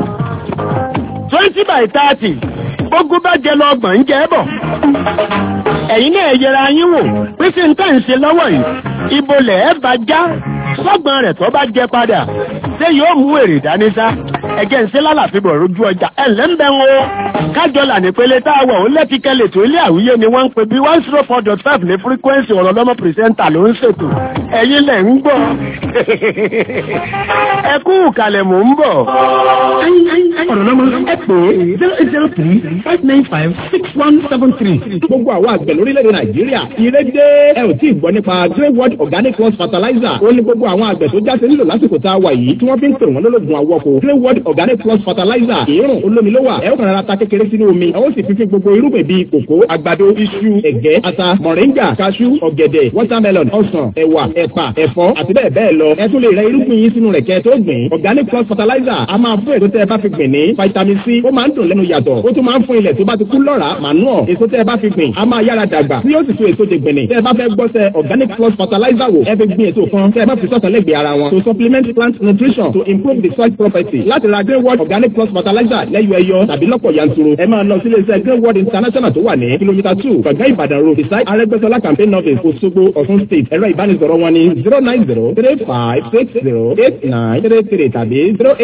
20/30 gbogbo bá jẹ lọ ọgbọ̀n ń jẹ́ bọ̀. ẹ̀yin náà yẹra yín wò pé sí ń tàn ṣe lọ́wọ́ yìí ibo lẹ̀ ẹ́ bá já sọ́gbọ̀n rẹ̀ tó bá jẹ padà ṣé yóò mú èrè dání sá ẹ̀jẹ̀ ń ṣe lálàfíbọ̀ rojú ọjà ẹ̀lẹ́mbẹ̀ wọn kájọlà nípele tá a wọ̀ ó lẹ́tíkẹ́lẹ̀ tó ilé àwíyé ni wọ́n ń pè bí 104.5 ní frequency ọ̀rọ̀ lọ́mọ pìrìsẹ́ńtà ló ń ṣètò ẹ̀yin lẹ̀ ń gbọ́ ẹ kú kalẹ̀ mò ń bọ̀. ọ̀rọ̀ lọ́mọ ẹ pè é 08035956173. gbogbo àwọn àgbẹ̀ lórílẹ̀‐èdè nàìjíríà ìrẹ́dẹ́ ẹ ò tí ì gbọ́ nípa Grey World Organic Plus Fertilizer ó ní gbogbo àwọn àgbẹ̀ tó jáde nílò lásìkò tá a wà yìí tí wọ́n fi ń pè wọ́n lólógun àwọ̀kọ̀ Grey World Organic Plus Fertilizer ìrùn olómi ló wà ẹ ó kàn rárá ta kékeré sínú omi ẹ ó sì fi gbogbo irúgbìn bíi kòkó àgbàdo iṣu ẹ̀gẹ́ ata mọ̀ríńgà kaṣú ọ̀gẹ̀dẹ̀ watermelon ọsàn ẹ̀wà ẹ̀pà ẹ̀fọ́ àti bẹ́ẹ̀ bẹ́ẹ̀ lọ ẹ tún lè rẹ irúgbìn yín sínú rẹ̀ kẹ́ tó gbìn Organic Plus Fertilizer a máa fún èso tẹ́ ẹ bá fi gbìn ní vitamin C ó máa ń dùn lẹ́nu yàtọ̀ ó tún máa ń fún ilẹ̀ tó bá ti kú lọ́ràá manure èso tẹ́ ẹ bá fi gbìn a máa yára dàgbà tí yóò sì so èso jẹgbẹ̀nì tẹ́ ẹ bá fẹ́ gbọ́sẹ̀ Organic Plus Fertilizer wò ẹ fi gbìn èso kan tẹ́ ẹ bá fi sọ̀tàn lẹ́gbẹ̀ẹ́ ara wọn to supplement plant nutrition to improve the soil property láti ra Grey World Organic Plus Fertilizer lẹ́yọ ẹyọ tàbí lọ́pọ̀ yanturu ẹ máa lọ sí iléeṣẹ́ Grey World International tó wà ní kìlómítà 2 gbàgbá Ìbàdàn road beside Arẹ́gbẹ́ṣọlá campaign office Òṣogbo Ọ̀ṣun state ẹ̀rọ ìbánisọ̀rọ̀ wọn ní 09035608933 tàbí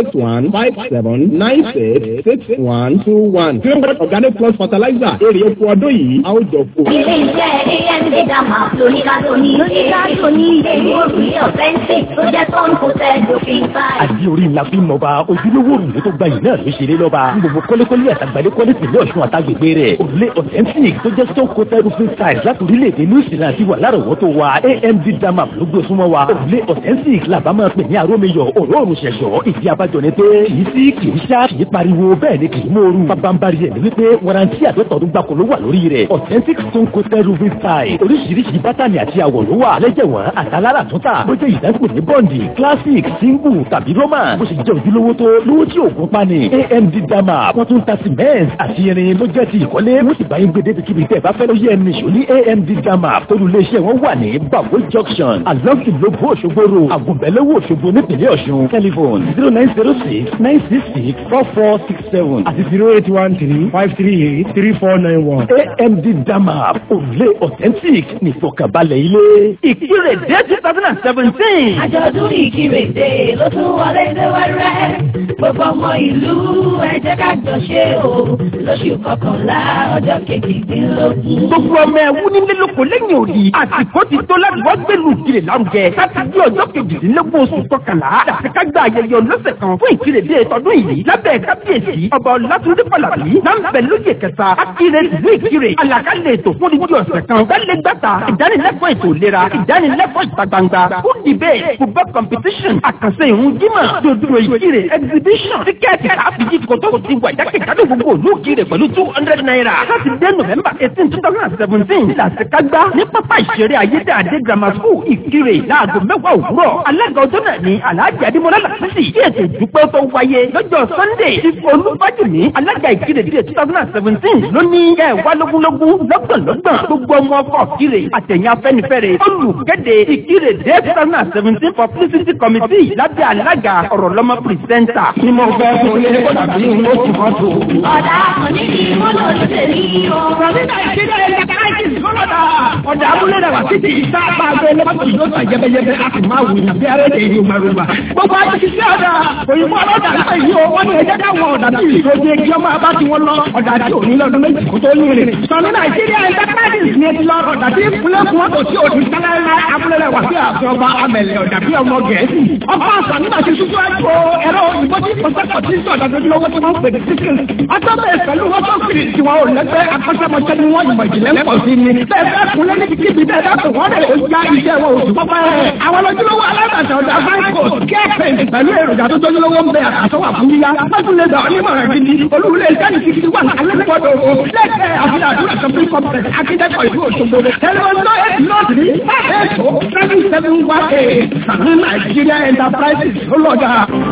08157966121 Grey World Organic Plus Fertilizer èrè oko ọdún yìí a ó jọ kó. ilé iṣẹ́ AMD Dama lóníkàtòní èyí òrùlé ọ̀fẹ́ǹsì tó jẹ́ tọ́ǹ kò tẹ́ dófin báyìí. àti orí ńlá fi mọ̀ bá ojúlówó òrùlé tó gbayì náà ló ṣeré lọ́ba gbogbo kọ́lékọ́lé àtàgbàlékọ́lé tìlẹ̀ Ọ̀ṣun àtàgbègbè rẹ̀ òrùlé authentic tó jẹ́ stone coated roofing tiles láti orílẹ̀-èdè New Zealand ti wà lárọ̀wọ́tò wa AMD Dama ló gbé súnmọ́ wa òrùlé authentic làbá máa pè ní arómiyọ̀ òróòrùn ṣẹ̀ṣọ́ ìdí abájọ ni pé kì í sí kì í ṣá kì í pariwo bẹ́ẹ̀ ni kì í mòoru pabambari ẹ̀ ní wípé warranty àdọ́tọ̀ọ́dún gbáko ló wà lórí rẹ̀ authentic stone coated roofing tiles oríṣiríṣi bátànì àti àwọ̀ ló wà lẹ́jẹ̀wọ̀n àtàlára túntà bó jẹ́ ìdánpò ní bọ́ǹdì classic single tàbí roman bó ṣe jẹ́ ojúlówó tó lówó tí òògùn pani AMD Dama wọ́n tún ta cement àti irin ló jẹ́ ti ìkọ́lé wọ́n sì bá yín gbé débi kíbi tẹ́ ẹ bá fẹ́ ló yẹ ẹni ṣò ní AMD Dama tólú iléeṣẹ́ wọn wà ní Bawo junction along Ìlóbó Òṣogbo road Àgùnbẹ́lẹ́wò Òṣogbo nípìnlẹ̀ Ọ̀ṣun telephone 0906-966-4467 àti 08135383491. AMD Dama òrùlé authentic ní ìfọkànbalẹ̀ ilé. Ìkírè dé 2017. àjọ̀dún Ìkírèdé ló tún wọlé dé wẹ́rẹ́ gbogbo ọmọ ìlú ẹ jẹ́ ká jọ ṣe o lóṣù kọkànlá ọjọ́ kejìdínlógún. gbogbo ọmọ ẹ̀wú nílé lóko lẹ́yìn òdì àsìkò ti tó láti wọ́n gbẹ̀lú Ìkirè lárugẹ láti bí ọjọ́ kejìdínlógún oṣù kọkànlá láti ká gba ayẹyẹ ọlọ́sẹ̀ kan fún Ìkírèdé tọdún yìí lábẹ́ kábíyèsí ọba Ọlátúndé Fálàbí láǹbẹ̀ lóye kẹta Akire ìlú Ìkirè àlàkalẹ̀ ètò fún ìdí ọ̀sẹ̀ kan bẹ́ẹ̀ gbàtà ìdánilẹ́kọ̀ọ́ ètò ìlera ìdánilẹ́kọ̀ọ́ ìta gbangba food debate football competition àkànṣe ìhun jímọ̀ dòdò Ìkirè exhibition tíkẹ́ẹ̀tì àfijì kòtò ti wà jákèjádò gbogbo òlú Ìkirè pẹ̀lú 200 naira láti dé November 18 2017 láti kágbá ní pápá ìṣeré ayédáadé grammar school Ìkirè láago 10 òwúrọ̀ alága ọjọ́ náà ní Alhaji Adémọ́lá Lásìsì kí ètò ìdúpẹ́ tó wáyé lọ́jọ́ Sunday ti Olúbájùmí alága Ìkirè dé 2017 ló ní ẹ wá lógúnlógún lọ́gbọ̀nlọ́gbọ̀n gbogbo ọmọ ọkọ̀ Ìkirè àtẹ̀yìn Afẹ́nifẹ́re olùkéde Ìkirè dé 2017 publicity committee lábẹ́ alága ọ̀rọ̀ lọ́mọ pìrìsẹ́ńtà. Tí mo fẹ́ fún ilé tàbí mo ti mọ́ tó. ọ̀dà onídìí mọ́tò ló ṣe ní o. Rọ̀bí Nàìjíríà ẹ̀lẹ́kàájì sọ́lọ́dà. Ọ̀dà abúlé rẹ̀ wá títí ìta bá gbé lọ́pọ̀ yóò tà yẹ́bẹ́yẹ́bẹ́ a sì máa wù ní bí arẹ́dẹ̀ ìlú Màrúwà. Gbogbo àti ti sí ọ̀dà òyìnbó ọlọ́dà náà yìí o, wọ́n ní ẹjẹ́ dáwọn ọ̀dà tí ìṣòdì ẹgbẹ́ ọmọ abá ti wọ́n lọ ọ̀dà tí ò ní lọ́dún méjì kó tó yín rìn. Sọ̀rọ̀ Nàìjíríà ẹ̀lẹ́kàájì ní ti lọ ọ̀dà tí ìpínlẹ̀ fún ọ̀tọ̀ tí òdì sálárá abúlé rẹ̀ wá sí àfẹ́ ọba amẹ̀lẹ̀ ọ̀dà bí ọmọ Gẹ̀ẹ́sì. Ọba àṣà nígbà tí ṣúṣú ẹ̀kọ́ ẹ̀rọ òyìnbó tí kò sẹ́kọ̀ọ́ tí sọ̀dà tó lọ́wọ́ tí wọ́n pè ní síkìlì. Ọjọ́ bẹ́ẹ̀ pẹ̀lú wọ́n tó kiri tí wọ́n ò lẹ́gbẹ́ akọ́ṣẹ́mọṣẹ́ ni wọ́n ìmọ̀ ìjìnlẹ̀ pọ̀ sí ni. Bẹ́ẹ̀ bẹ́ẹ̀ kúnlẹ̀ ní kíkí bẹ́ẹ̀ dákun wọ́n lè ya iṣẹ́ wọn oṣù pọ́pẹ́. Àwọn lójúlówó alágbàṣẹ ọ̀dà Franco kẹ́ẹ̀pẹ̀ pẹ̀lú èròjà tó tójúlówó ń bẹ àtàwà fún yíyá. Lọ́dún lè gbà onímọ̀ràn gidi. Olúwulẹ̀ ìkànnì ti ti wà ní alẹ́kọ̀ọ́dọ̀ o. Lẹ́kẹ̀ẹ́ àfihàn àdúrà shopping complex akíndẹ́kọ̀ ìlú Òṣogbo. Tẹlifọ̀n ètò 7718 Sàmì Nàìjíríà Enterprises ló lọ́jà.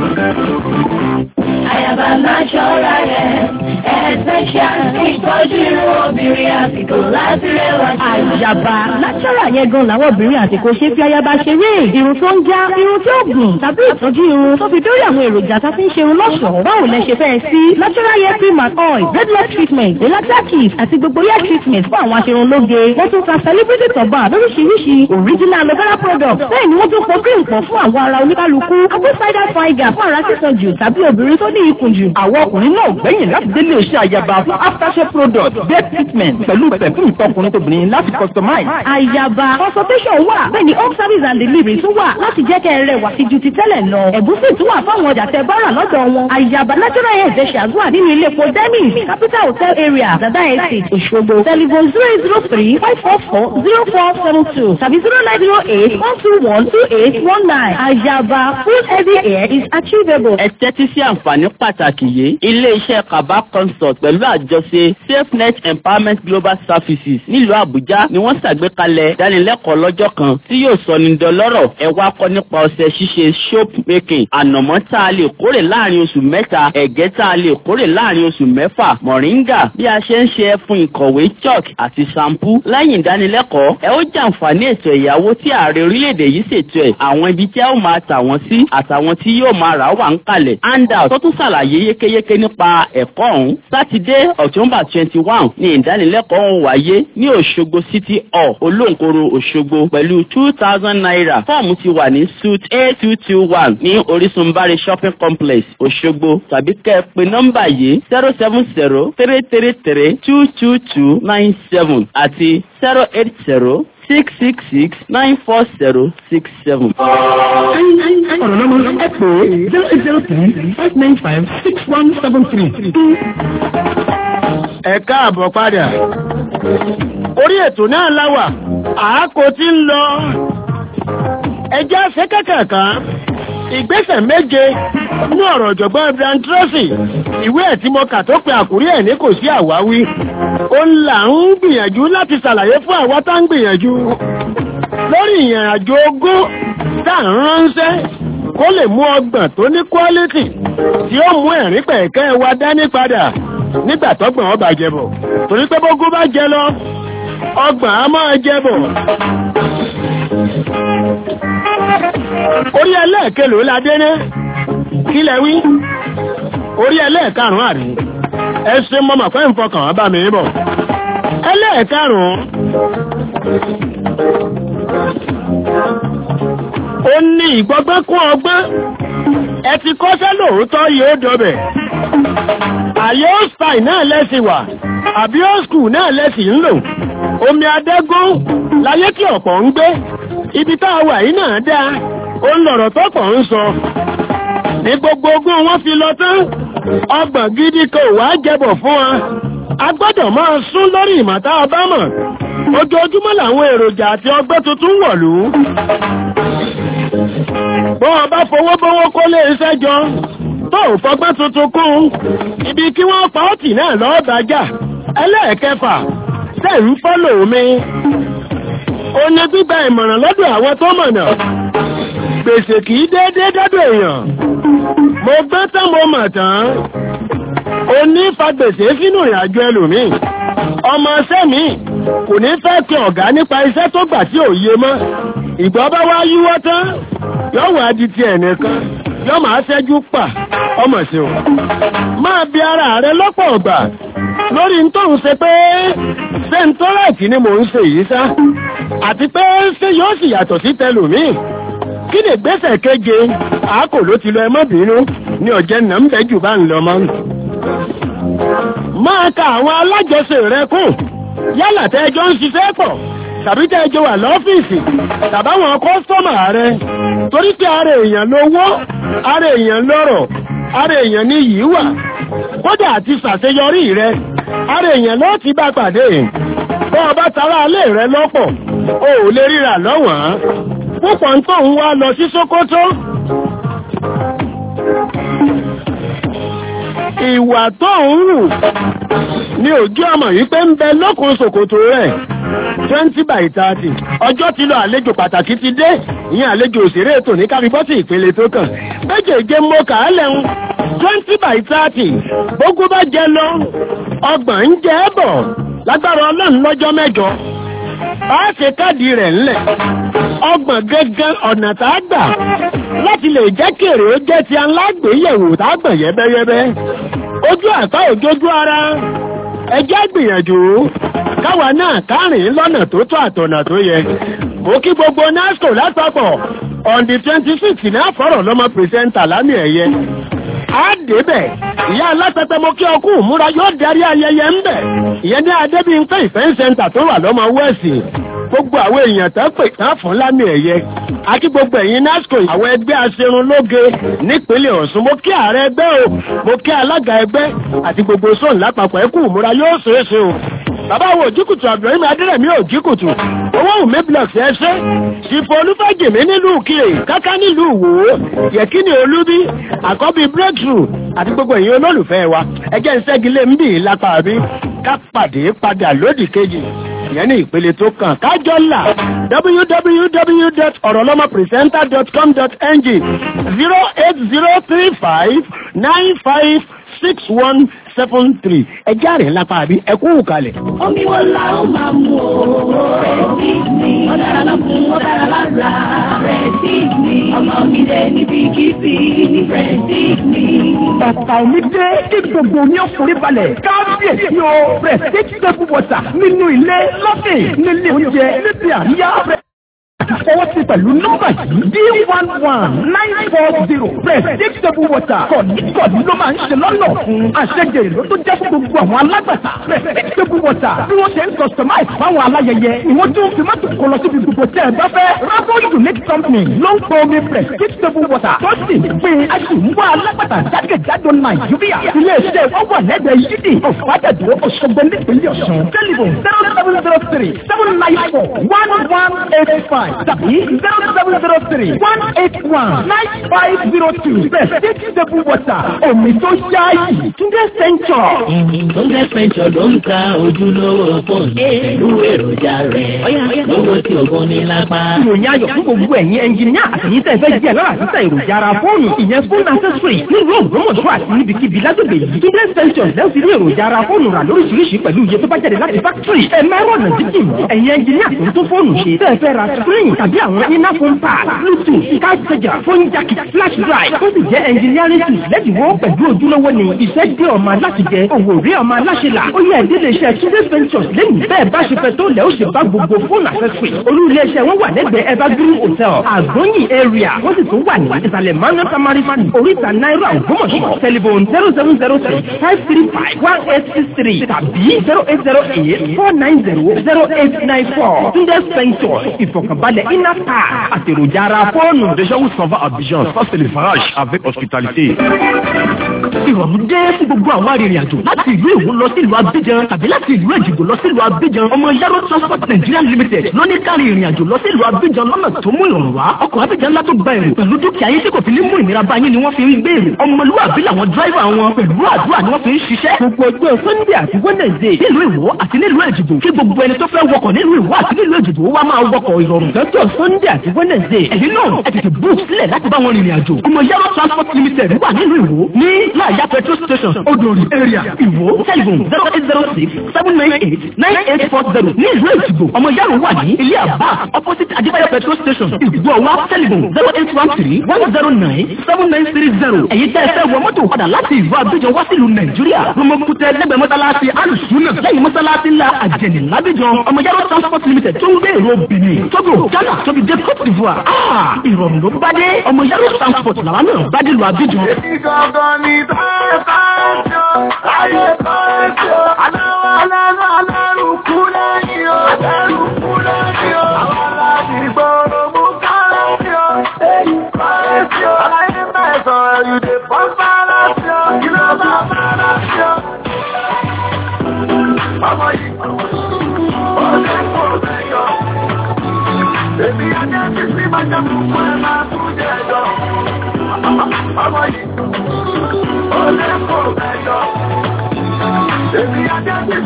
Àyàbá Natural Essential ìtọ́jú irun obìnrin àsìkò láti rẹwà. Àyàbá Natural yẹn gan làwọn obìnrin àsìkò ṣe fi ayaba ṣeré. Irun tó ń já, irun tí ó gùn, tàbí ìtọ́jú irun tó fi dórí àwọn èròjà tá fi ń ṣe irun lọ́ṣọ̀ọ́. Báwo lẹ ṣe fẹ́ sí? Natural hair cream and oil, dreadlock treatment, electric àti gbogbo hair treatment fún àwọn aṣerunlóge. Wọ́n tún ta celebrity tọ̀gbà lóríṣiríṣi original aloe vera product. Bẹ́ẹ̀ ni wọ́n tún fọ cream pọ̀ fún àwọn ara oníkálukú. Apple cider vinegar fún ara sísan jù tàbí obìnrin tó ní ikùn jù. Àwọn ọkùnrin náà gbẹ̀yìn láti délé iṣẹ́ àyàbá fún aftershave product, bed treatment pẹ̀lú pẹ̀fúmù tọkùnrin tóbìnrin láti customize. Àyàbá consultation wà. Bẹ́ẹ̀ ni home service and delivery tún wà láti jẹ́ kẹ́ ẹ rẹwà sí ju ti tẹ́lẹ̀ lọ. Ẹ̀bùn sì tún wà fáwọn ọjà tẹ́ bá rà lọ́dọ̀ wọn. Àyàbá natural hair ṣe ṣàdúrà nínú ilé epo Dennis, Capital Hotel area, Dada Estate, Òṣogbo. Telephone 0803-544-0472 tàbí 0908-121-2819. Àyàbá full heavy hair is achievable. Ẹ tẹ́tí sí àǹfààní pàtàkì yìí. Ilé-iṣẹ́ Kaba Consult pẹ̀lú àjọṣe SafeNet Empowerment Global Services nílùú Àbújá ni wọ́n ṣàgbékalẹ̀ ìdánilẹ́kọ̀ọ́ lọ́jọ́ kan tí yóò sọ ní dọlọ́rọ̀. Ẹ wá kọ́ nípa ọṣẹ ṣíṣe soap making, ànàmọ́ tá a lè kórè láàrin oṣù mẹ́ta, ẹ̀gẹ́ tá a lè kórè láàrin oṣù mẹ́fà, mọ̀ríńgà bí a ṣe ń ṣe ẹfun ìkọ̀wé chalk àti shampoo. Lẹ́yìn ìdánilẹ́kọ̀ọ́, ẹ ó jàǹfààní ètò ẹ̀yáwó tí ààrẹ orílẹ̀-èdè yìí ṣètò ẹ̀. Àwọn ibi tí ẹ ó máa tà wọ́n sí àtàwọn tí yóò máa rà wà ń kalẹ̀. Handout tó tún ṣàlàyé yékéyéké nípa ẹ̀kọ́ ọ̀hún. Sátidé October 21 ni ìdánilẹ́kọ̀ọ́ ọ̀hún wáyé ní Òṣogbo City Hall, Olóńkoro, Òṣogbo pẹ̀lú 2,000 naira. Fọ́ọ̀mù ti wà ní suit A221 ní Orísunbáre Shopping Complex, Òṣogbo tàbí kẹ́ ẹ pè nọ́mbà yìí 070-333-22297 àti 080-666-94067. Ọ̀rọ̀ lọ́mọ ẹ pè 0803-595-6173. Ẹ káàbọ̀ padà. Orí ètò náà láwà, àákò tí ń lọ. Ẹjẹ́ àṣẹ kẹ́kẹ̀ẹ̀kan, ìgbésẹ̀ méje ní ọ̀rọ̀ ọ̀jọ̀gbọ́n Brian Tracy, ìwé ẹ̀ tí mo kà tó pe àkórí ẹ̀ ní kò sí àwáwí. Ó là ń gbìyànjú láti ṣàlàyé fún àwa tá ń gbìyànjú lórí ìrìn àjò ogún tá ń ránṣẹ́ kó lè mú ọgbọ̀n tó ní quality tí ó mú ẹ̀rín pẹ̀kẹ́ wa dání padà nígbà tọ́gbọ̀n ọba jẹbọ̀. Torí pé bógún bá jẹ lọ, ọgbọ̀n á máa jẹbọ̀. Orí ẹlẹ́ẹ̀kẹlò la dé ní kílẹ̀ wí. Orí ẹlẹ́ẹ̀karùn-ún àrí. Ẹ ṣe mọ́mọ̀ pẹ́ ń fọkàn bá mi bọ̀. Ẹlẹ́ẹ̀karùn-ún. Ó ní ìgbọ́gbọ́n kún ọgbọ́n. Ẹ ti kọ́ṣẹ́ lóòótọ́ yóò dọbẹ̀. Àyè Ospai náà lẹ́sìn wà, àbí Oskul náà lẹ́sìn ń lò. Omi adágún láyé tí ọ̀pọ̀ ń gbé. Ibi tá a wà yìí náà dáa, ó ń lọ̀rọ̀ tọ́pọ̀ ń sọ. Ní gbogbo ogún wọn fi lọ tán, ọgbọ̀n gidi kò wá jẹbọ̀ fún wa. A gbọ́dọ̀ máa sún lórí ìmọ̀ta ọbámọ̀. Ojoojúmọ́ làwọn èròjà àti ọgbẹ́ tuntun wọ̀lú. Bọ́n bá fowó kó lé iṣẹ́ jọ, tó fọgbẹ́ tuntun kún, ibi kí wọ́n pa ọ́tì náà lọ́ọ́dájà. Ẹlẹ́ẹ̀kẹfà, tẹ̀ ń fọ́lò mi. Ó ní gbígba ìmọ̀ràn lọ́dọ̀ àwọn tó mọ̀nà. Gbèsè kìí déédéé dọ́dọ̀ èèyàn. Mo gbé tán mo mọ̀ tán. Ó ní fa gbèsè sínú ìrìnàjò ẹlòmíì. Ọmọ iṣẹ́ mi kò ní fẹ́ kí ọ̀gá nípa iṣẹ́ tó gbà tí ò yé mọ́. Ìgbọ́ bá wá yíwọ́ tán, yóò wá di ti ẹnìkan, yóò máa ṣẹ́jú pà ọmọ sí o. Máa bi ara rẹ lọ́pọ̀ ọ̀gbà lórí ń tóun ṣe pé ṣé ń tọ́rẹ̀tì ni mò ń ṣe yìí sá, àti pé ṣé yóò sì yàtọ̀ sí tẹlòmíì. Kí ni ìgbésẹ̀ keje? Àákò ló ti lọ ẹ má bínú ní ọ̀jẹ̀ nà ń bẹ́ jù bá ń lọ mọ́. Máa ka àwọn alájọṣe rẹ kún, yálà tẹ́jọ́ ń ṣiṣẹ́ pọ̀ tàbí tẹ́jọ́ wà lọ́fíìsì tàbáwọn kọ́sọ́mà rẹ. Torí pé ara èèyàn lówó, ara èèyàn lọ́rọ̀, ara èèyàn ní yìí wà. Kódà àti ṣàṣeyọrí rẹ, ara èèyàn ló ti bá pàdé. Bọ́ ọba tara alé rẹ lọ́pọ̀, o ò lè ríra lọ́wọ́n. Púpọ̀ ń tó ń wá lọ sí Sókótó. Ìwà tó ń rù ní òjú ọmọ yìí pé ń bẹ lókun ṣòkòtò rẹ̀ 20/30 ọjọ́ ti lọ àlejò pàtàkì ti dé ìyẹn àlejò òṣèré ètò ní káfíbọ́sì ìpele tó kàn méjèèjì mọ kàálẹ̀ ń 20/30 bógún bá jẹ lọ ọgbọ̀n ń jẹ ẹ́ bọ̀ lágbára ọlọ́run lọ́jọ́ mẹ́jọ a ṣe káàdì rẹ̀ ńlẹ̀ ọgbọ̀n gẹ́gẹ́ ọ̀nà tá a gbà láti lè jẹ́ kèrè ó jẹ́ ti alágbèéyẹ̀wò tá a gbọ̀n yẹ́bẹ́yẹ́bẹ́ ojú àtọ́ òjòjú ara ẹjẹ́ gbìyànjú káwa náà kárìn lọ́nà tó tó àtọ̀nà tó yẹ mo kí gbogbo NASCO lápapọ̀ on the 26 ní àfọ̀rọ̀ lọ́mọ pìrìsẹ́ńtà lámì ẹ̀yẹ á débẹ̀ ìyá alátẹ̀tẹ̀ mo kí ọkùn múra yóò darí ayẹyẹ ń bẹ̀ ìyẹn ní Adébíyìnpé ìfẹ́ sẹ́ńtà tó wà lọ́mọ wẹ́ẹ̀sì gbogbo àwọn èèyàn tó pè tán fún lámì ẹ̀yẹ àti gbogbo ẹ̀yin NASCO àwọn ẹgbẹ́ aṣerunlóge nípínlẹ̀ Ọ̀ṣun mo kí ààrẹ ẹgbẹ́ o mo kí alága ẹgbẹ́ àti gbogbo sóòn lápapọ̀ ẹkú múra yóò ṣeéṣe o bàbá wo òjìkùtù Abdulrahim Adérẹ̀mí òjìkùtù owó wùmí blọọsì ẹṣẹ ṣìfọ olúfẹ́jìmí nílùú Kire káká nílùú Wò Yẹ̀kínì Olúbí àkọ́bí breakthrough àti gbogbo ẹ̀yin olólùfẹ́ wa ẹjẹ́ ìṣẹ́gilé ń bì í lápá bí ká pàdé padà lódì kejì ìyẹn ní ìpele tó kàn kájọ là www.orolomopresenter.com.ng 08035956173 ẹjẹ́ àrẹ̀ lápá bí ẹkú kalẹ̀. Omi wo la ó máa mú o? Prestige ọ̀dára lọ́kùn ọ̀dára lára. Prestige ọmọ mi dé níbi kíbi ní Prestige. Bàtà omi dé kí gbogbo omi ọkùnrin balẹ̀. Kábíyèsí o, Prestige table water nínú ilé lọ́sìn nílé oúnjẹ níbi àríyá rẹ̀. Fọwọ́ sí pẹ̀lú nọ́mbà yìí D11940 Prestige table water kọ̀ọ̀dí ló máa ń ṣe lọ́nà fún àṣẹjẹrè ló tó jẹ́ fún gbogbo àwọn alágbàtà Prestige table water bí wọ́n ṣe ń customize fáwọn aláyẹyẹ ìwọ́n tún fi mọ́tò kó lọ síbi gbogbo tẹ́ ẹ bá fẹ́ Raffle Unique Company ló ń pọ̀ omi Prestige table water tó sì pé a sì ń wá alágbàtà jákèjádò Nàìjíríà ilé-iṣẹ́ wọ́n wà lẹ́gbẹ̀ẹ́ yídì ọ̀fàdàdó Òṣogbo nípínlẹ̀ Ọ̀ṣun tẹlifon 0703-794-1185 tàbí 0703-181-9502 Prestige table water omi tó ṣáàyè Túndé Central. Túndé Central ló ń ta ojúlówó fóònù pẹ̀lú èròjà rẹ̀ lówó tí ògùn ní lápá. Ìròyìn ayọ̀ fún gbogbo ẹ̀yin ẹnjìníà àtẹ̀yìn tẹ̀ fẹ́ jẹ́ lára àtúntà èròjà ara fóònù ìyẹn fóònù accessory nílùú Ògbómọ̀ṣọ́ àti níbikíbi lágbègbè yìí. Túndé Central lẹ́yìn tí ní èròjà ara fóònù rà lóríṣiríṣi pẹ̀lú iye tó bá jáde láti factory. Ẹ máa rọ̀nà jíjìn ẹ̀yin ẹnjìníà tó ń tó fóònù ṣe tẹ́ fẹ́ ra screen tàbí àwọn iná phone pad bluetooth card charger phone jack flash drive tó sì jẹ́ engineering tools lẹ́dínwó pẹ̀lú ojúlówó ni iṣẹ́ dé ọmọ aláṣẹ òwò rí ọmọ aláṣẹ là ó yẹ ìdílé iṣẹ́ Túndé Ventures lẹ́yìn bẹ́ẹ̀ bá ṣe fẹ́ tó lẹ́ ó ṣe bá gbogbo fóònù accessory olú ilé iṣẹ́ wọn wà lẹ́gbẹ̀ẹ́ Evergreen Hotel Àgbóyìn area wọ́n sì tún wà ní ìsàlẹ̀ Manuel Tamari oríta náírà Ògbómọ̀ṣọ́ telephone 0706-535-1863 tàbí 0808-490-0894 Túndé Ventures ìfọ̀kànbalẹ̀ iná pa àtèròjà ara fóònù. Déjà où s'en va Abidjan, ça c'est le farage avec hospitalité. Ìrọ̀rùn dé fún gbogbo àwọn arìnrìn-àjò láti ìlú Ìwó lọ sí ìlú Abidjan tàbí láti ìlú Èjìgbò lọ sí ìlú Abidjan. Ọmọ Yaro Transport Nigeria Limited ló ní kárí ìrìn-àjò lọ sí ìlú Abidjan lọ́nà tó mú ìrọ̀rùn wá. Ọkọ̀ Abidjan ńlá tó gba èrò pẹ̀lú dúkìá yín tí kò fi ní mú ìnira bá yín ni wọ́n fi ń gbé èrò. Ọmọlúwàbí làwọn dráìvà wọn pẹ̀lú àdúrà ni wọ́n fi ń ṣiṣẹ́. Gbogbo ọjọ́ Sunday àti Wednesday nílùú Ìwó àti nílùú Èjìgbò kí gbogbo ẹni tó fẹ́ wọkọ̀ nílùú Ìwó àti nílùú Èjìgbò wá máa wọkọ̀ ìrọ̀rùn. Lọ́jọ́ Sunday àti Wednesday ẹ̀yin náà ẹ tètè book sílẹ̀ láti bá wọn rìnrìn àjò. Ọmọ Yaro Transport Limited wà nílùú Ìwó ní Láàyà petrol station Odòrì area Ìwó telephone 0806-798-9840 ní ìlú Èjìgbò. Ọmọ Yaro wà ní ilé àbá opposite Adébáyọ̀ petrol station Ìgbọ̀wá telephone 0813-109-7930. Ẹ̀yin tẹ́ ẹ fẹ́ wọ mọ́tò padà láti ìlú Abidjan wá sílùú Nàìjíríà. Rọmọkútẹ lẹ́gbẹ̀ẹ́ mọ́sálásí Alùsùnà lẹ́yìn mọ́sálásí ńlá Àjẹnì l'Abidjan. Ọmọ Yaro Transport Limited tó ń gbé èrò Benin Togo Ghana tóbi dé Côte d'Ivoire. Ìrọ̀rùn ló bá dé. Ọmọ Yaro Transport làwọn náà bá dé lu Abidjan. Ìgbọ̀ngàn ni tọ́ẹ̀kọ́ ayé kọ́ẹ̀kọ́ alárù kú lẹ́yìn o alárù kú lẹ́yìn o àwọn aláàbí gbọ́rọ̀ mú kọ́ẹ̀kọ́ èyí kọ́ẹ̀kọ́ aláyé mẹ́sàn-án ẹ̀yùdè fọ́nfàlàfíọ́ iná bá fàlàfíọ́. Ọmọ yìí ó lẹ́kọ̀ọ́ mẹ́yọ èmi ajá ti sí májá púpọ̀ ẹ máa tún jẹjọ. Ọmọ yìí ó lẹ́kọ̀ọ́ mẹ́yọ èmi ajá ti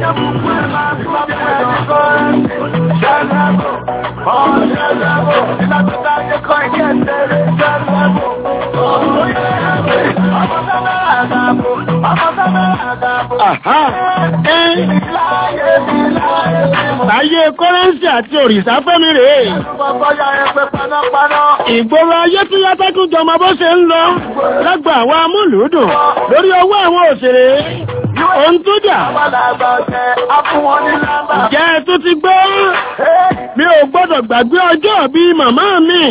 Ayé kọ́rẹ́nsì àti òrìṣà fẹ́mi rèé. Ìgboro ayé tí látẹ́kùn jọmọ bó ṣe ń lọ lágbà àwọn amúlùúdùn lórí ọwọ́ àwọn òṣèré. Ohun tó jà. Ǹjẹ́ tó ti gbọ́? Mi ò gbọ́dọ̀ gbàgbé ọjọ́ bí màmá mi.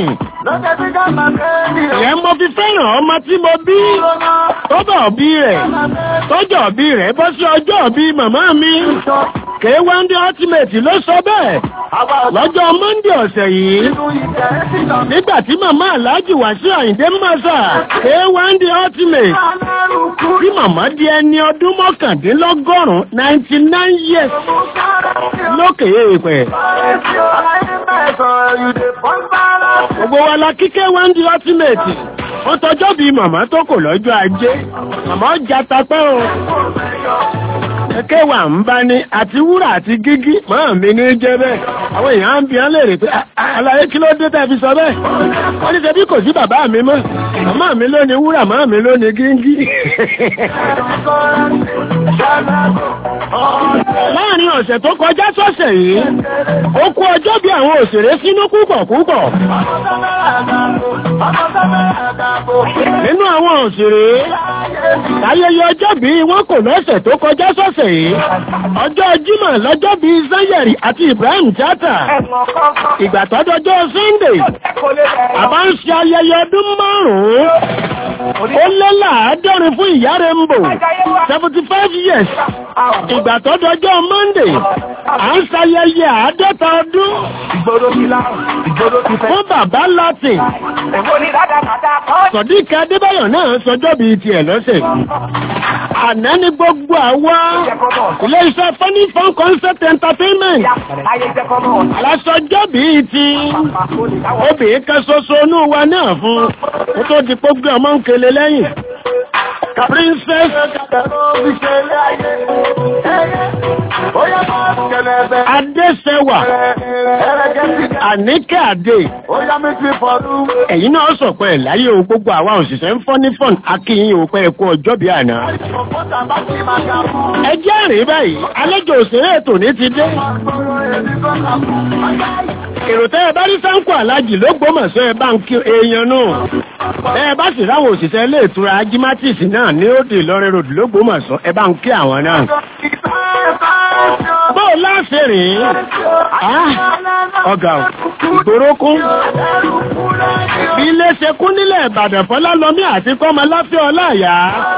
Ìyẹn mo fi fẹ́ràn ọmọ tí mo bí. Tọ́jọ́ bí rẹ̀. Tọ́jọ́ bí rẹ̀ bọ́ sí ọjọ́ bí màmá mi. K1 Ultimate ló sọ bẹ́ẹ̀. Lọ́jọ́ Monday ọ̀sẹ̀ yìí. Nígbà tí màmá Aláàjì Wàsíù Àyìndé Màsà K1 Ultimate. Tí màmá di ẹni ọdún mọ́kàndínlọ́gọ́rùn-ún 99 years. Lókè èèpẹ̀. Gbogbo wa la kí K1 Ultimate. Wọ́n tọjọ́ bí màmá tó kò lọ́jọ́ ajé. Màmá jata pẹ́ o. Kẹwàá ń bá ní àti wúrà àti gígí máa mi ní jẹ́ bẹ́ẹ̀. Àwọn èèyàn ń bi án lè rè pé àlàyé kí ló dé tẹ́ fi sọ bẹ́ẹ̀. Wọ́n ní ṣebí kò sí bàbá mi mọ́. Màmá mi ló ní wúrà, màmá mi ló ní gígí. Láàárín ọ̀sẹ̀ tó kọjá sọ́sẹ̀ yìí, ó kó ọjọ́ bí àwọn òṣèré sínú púpọ̀. Nínú àwọn òṣèré, ayẹyẹ ọjọ́ bí wọn kò lọ́sẹ̀ tó kọjá sọ́sẹ̀ yìí. Ọjọ́ Jímọ̀ lọ́jọ́ bí Zayeri àti Ibrahim Chata. Ìgbà tọ́jọ́jọ́ Sunday, àbá ń ṣe ayẹyẹ ọdún 5. Ó lé láàádọ́rin fún ìyá Rainbow 75 years. Ìgbà tọ́jọ́jọ́ Monday, à ń ṣayẹyẹ 50 ọdún. Fún bàbá Latin. Sọ̀díkà Adébáyọ̀ náà sọjọ́ bíi tiẹ̀ lọ́sẹ̀. Àná ni gbogbo àwa ilé iṣẹ́ Funny Fun Concept Entertainment. Lásọjọ́ bíi ti obìnrin kan ṣoṣo inú wa náà fún. Ó tó di gbogbo ọmọ ń kele lẹ́yìn. Princess Adéṣẹwà Àníkẹ́ Adé. Ẹ̀yin náà sọ̀pọ̀ ẹ̀ láyé o, gbogbo àwa òṣìṣẹ́ ń Funny Fun akíyìn ò pẹ́ ẹ̀kọ́ ọjọ́ bí àná. Ẹ jẹ́ rèé báyìí, àlejò òṣèré ètò ní ti dé. Èrò tẹ́ ẹ bá rí Sáńkù Aláàjì ló gbọ́mọ̀sọ́ ẹ bá ń kí èèyàn náà. Ẹ bá sì ráwọn òṣìṣẹ́ ilé ìtura Ajímátìsì náà ní òde Ìlọrin Road ló gbọ́mọ̀sọ́ ẹ bá ń kí àwọn náà. Bóò láṣẹ rèé. Ọ̀gá ìgboro kún. Bí ilé ṣe kún nílẹ̀ Ìbàdàn Fọlálọmí àti Kọ́mọláfẹ́ Ọláìyá.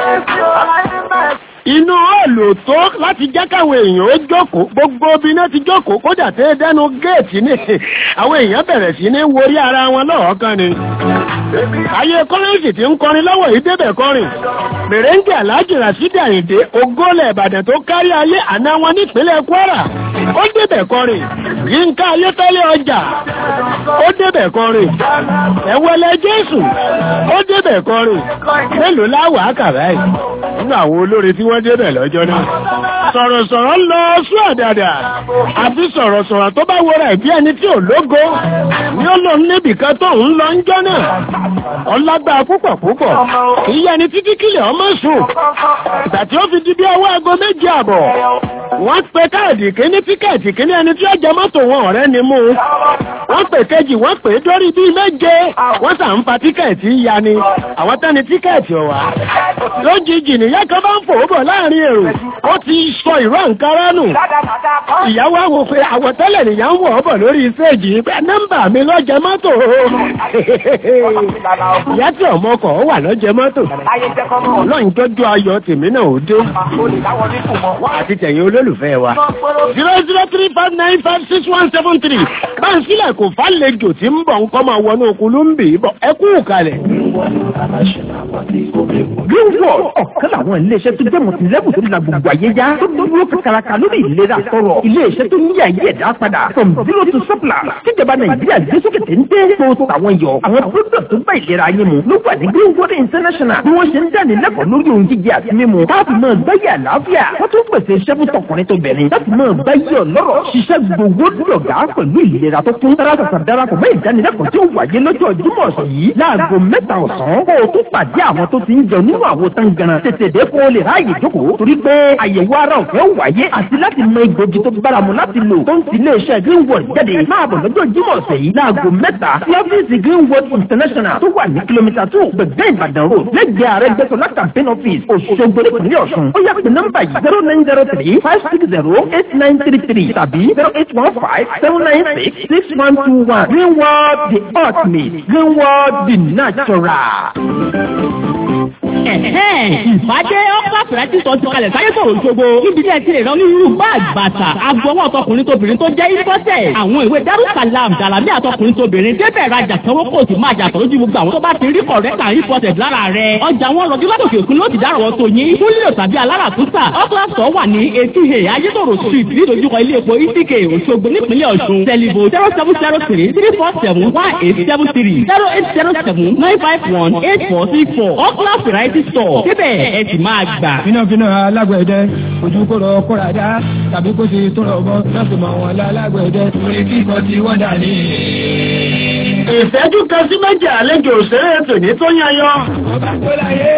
Inú ọ̀lù tó láti jẹ́ káwọn èèyàn ó jókòó, gbogbo obìnrin ti jókòó kódà tẹ́ dẹ́nu géètì ní àwọn èèyàn bẹ̀rẹ̀ sí ní worí ara wọn lọ́ọ̀kan ni. Ayé kọ́rẹ́ǹsì tí ń kọrin lọ́wọ́ yìí débẹ̀ kọrin. Mèrèǹgì Aláàjì Ràṣídì Àyìndé Ògólẹ̀ Ìbàdàn tó kárí ayé àná wọn nípínlẹ̀ Kwara. Ó débẹ̀ kọrin. Yínká Ayétọ́lé ọjà. Ó débẹ̀ kọrin. Ẹ̀wẹ̀lẹ̀ Jésù. Ó débẹ̀ kọrin. Mélòó láwàá kàrá ẹ̀? Nínú àwọn olórin tí wọ́n débẹ̀ lọ́jọ́ náà. Sọ̀rọ̀sọ̀rọ̀ lọ sú àdàdà. Àfi sọ̀rọ̀sọ̀rọ̀ tó bá wọra ẹ̀bí ẹni tí ò lógo. Ní ó lọ níbìkan tó ń lọ ń jọ́ náà. Ọlágbá púpọ̀. Ìyá ẹni títí kílẹ̀ ọmọ sùn. Ìgbà tí ó fi di bí ọwọ́ aago 7:30. Wọ́n pe káàdì kíní tíkẹ̀ẹ̀tì kíní ẹni tí ó jẹ mọ́tò wọn ọ̀rẹ́ ni mú. Wọ́n pè kejì, wọ́n pè dórí bíi 7. Wọ́n sà ń fa tíkẹ̀ẹ̀tì ya ni. Àwọn tẹ́ni tíkẹ̀ẹ̀tì ọ̀wá. Lójijì nìyá kan bá ń fò bọ̀ láàrin èrò. Ó ti sọ ìró àǹkárá nù. Ìyàwó àwọn òfin àwọ̀tẹ́lẹ̀ nìyà ń wọ̀ bọ̀ lórí séèjì. Nọ́mbà mi lọ́jẹ mọ́tò. Ìyá tí ọmọkọ̀ wà lọ́jẹ mọ́tò. Ọlọ́run tọ́jú ayọ̀ tèmi náà ó dé. Àti tẹ̀yìn olólùfẹ́ wa. 00359567173. Báńsílẹ̀ kò fálejò tí ń bọ̀ ń kọ́ máa wọnú okùn ló ń bì í bọ̀. Ẹ kú kalẹ̀. Greenwood ọ̀kan làwọn iléeṣẹ́ tó jẹ́ mọ̀tìlẹ́bù tó la gbogbo ayé já tó dúró kakaraka lórí ìlera tọrọ iléeṣẹ́ tó ní ayé ẹ̀dá padà from zero to surplus tíjọba Nàìjíríà gbé sókè téńté tó tàwọn yọ àwọn product tó bá ìlera yín mu ló wà ní Greenwood International bí wọ́n ṣe ń dání lẹ́kọ̀ọ́ lórí ohun jíjẹ àti mímu káàpì máa gbáyé àlàáfíà wọ́n tún pèsè iṣẹ́ fún tọkùnrin tó bẹ̀rẹ̀ láti máa gbáyé ọlọ́rọ̀ ṣiṣẹ́ gbogbo lọ́gà pẹ̀lú ìlera tó kún tàràtàtà darapọ̀ mọ́ ìdánilẹ́kọ̀ọ́ tí ó wáyé lọ́jọ́ Jímọ̀ ọ̀sán yìí láago 3 ọ̀sán kó o tún pàdé àwọn tó ti ń jẹ nínú àwo tán ganan tètè dé kó o lè ráàyè jókòó torí pé àyẹ̀wò ara ọ̀fẹ́ wáyé àti láti mọ egbògi tó báramu láti lò tó ń ti iléeṣẹ́ Greenwood jáde máa bọ̀ lọ́jọ́ Jímọ̀ ọ̀sẹ̀ yìí láago 3 sí ọ́fíìsì Greenwood International tó wà ní kìlómítà 2 gbẹ̀gbẹ́ Ìbàdàn road lẹ́gbẹ̀ẹ́ Àrẹ́gbẹ́ṣọlá campaign office Òṣogbo ìpínlẹ̀ Ọ̀ṣun ó yá pé nọ́mbà yìí 0903-560-8933 tàbí 08157966121 Greenwood the ultimate Greenwood the natural. Ìbàdé ọ̀pá fìrẹ́tì sọ ti kalẹ̀ sáyé sọ̀rọ̀ Òṣogbo. Níbi tí ẹ ti lè rán onírúurú báàgì bàtà, agbọ̀wọ́ ọ̀tọkùnrin tóbìnrin tó jẹ́ ìfọ́sẹ̀. Àwọn ìwé Darussalam Dàlámì àtọkùnrin tóbìnrin débẹ̀ rajà sanwó kò sì máa jàtọ̀ lójú gbogbo àwọn tó bá ti rí kọ̀rẹ́tà ìfọ́sẹ̀ lára rẹ̀. Ọjà wọn rọjú látòkè òkun ló ti dárọ̀ tó yín. Fún lílo tàbí aláràtúntà, ọ́kúlàsọ̀ wà ní Etihè Ayétòrò Street nídojúkọ ilé epo Ìsìkè Òṣogbo nípínlẹ̀ Ọ̀ṣun. Tẹlifo 0703-347-1873 0807-951-8464. Ọ̀kúlà Variety Store. Síbẹ̀ ẹ sì máa gbà. Fínàfínà alágbẹ̀dẹ, ojú kò rọ kóra dá, tàbí kó ṣe tó rọ̀ bọ́, láti mọ àwọn alágbẹ̀dẹ. Orí kíkọ ti wọ́n dà ní. Ìṣẹ́jú kan sí méjì àlejò òṣèré tòní tó yányọ́. Ọba tó láyé.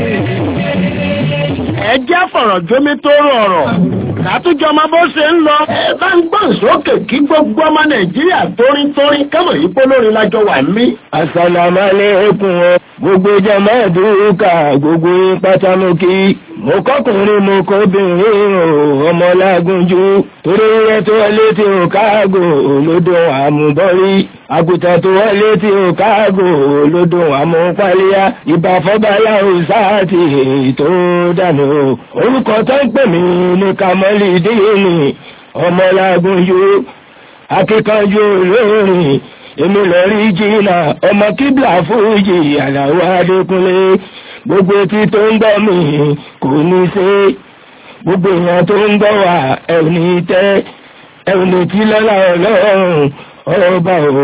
Ẹ jẹ́ fọ̀rọ̀ jómi tó rọrọ̀. Látújọ ọmọ bó ṣe ń lọ. Ẹ bá ń gbọ́n sókè kí gbogbo ọmọ Nàìjíríà tórín kámọ̀ yìí polórin lájọ wà mí. Assalamu alaikum gbogbo jàmáà dúkà gbogbo pátámọ́kì. Mo kọ́kùnrin mo kọ́bìnrin ọmọlágúnjú. Torí rẹ̀ tó wọlé tí ó káàgò olódò àmúbọ́rí. Àgùntàn tó wọlé tí ó káàgò olódò àmúpálíyá. Ìbà fọ́bàlá òsáàtì tó dànù. Orúkọ tó ń pè mí ní Kamali Díìnì ọmọlágúnjú. Akíkanjú olórin. Èmi lọ rí jìnnà ọmọ kíblà fújì Àlàó Adékúnlé. Gbogbo etí tó ń gbọ́ mi kò ní ṣe, gbogbo èèyàn tó ń gbọ́ wà ẹ̀wùn tẹ́ ẹ̀wùn tí lọ́la Ọlọ́run ọba o.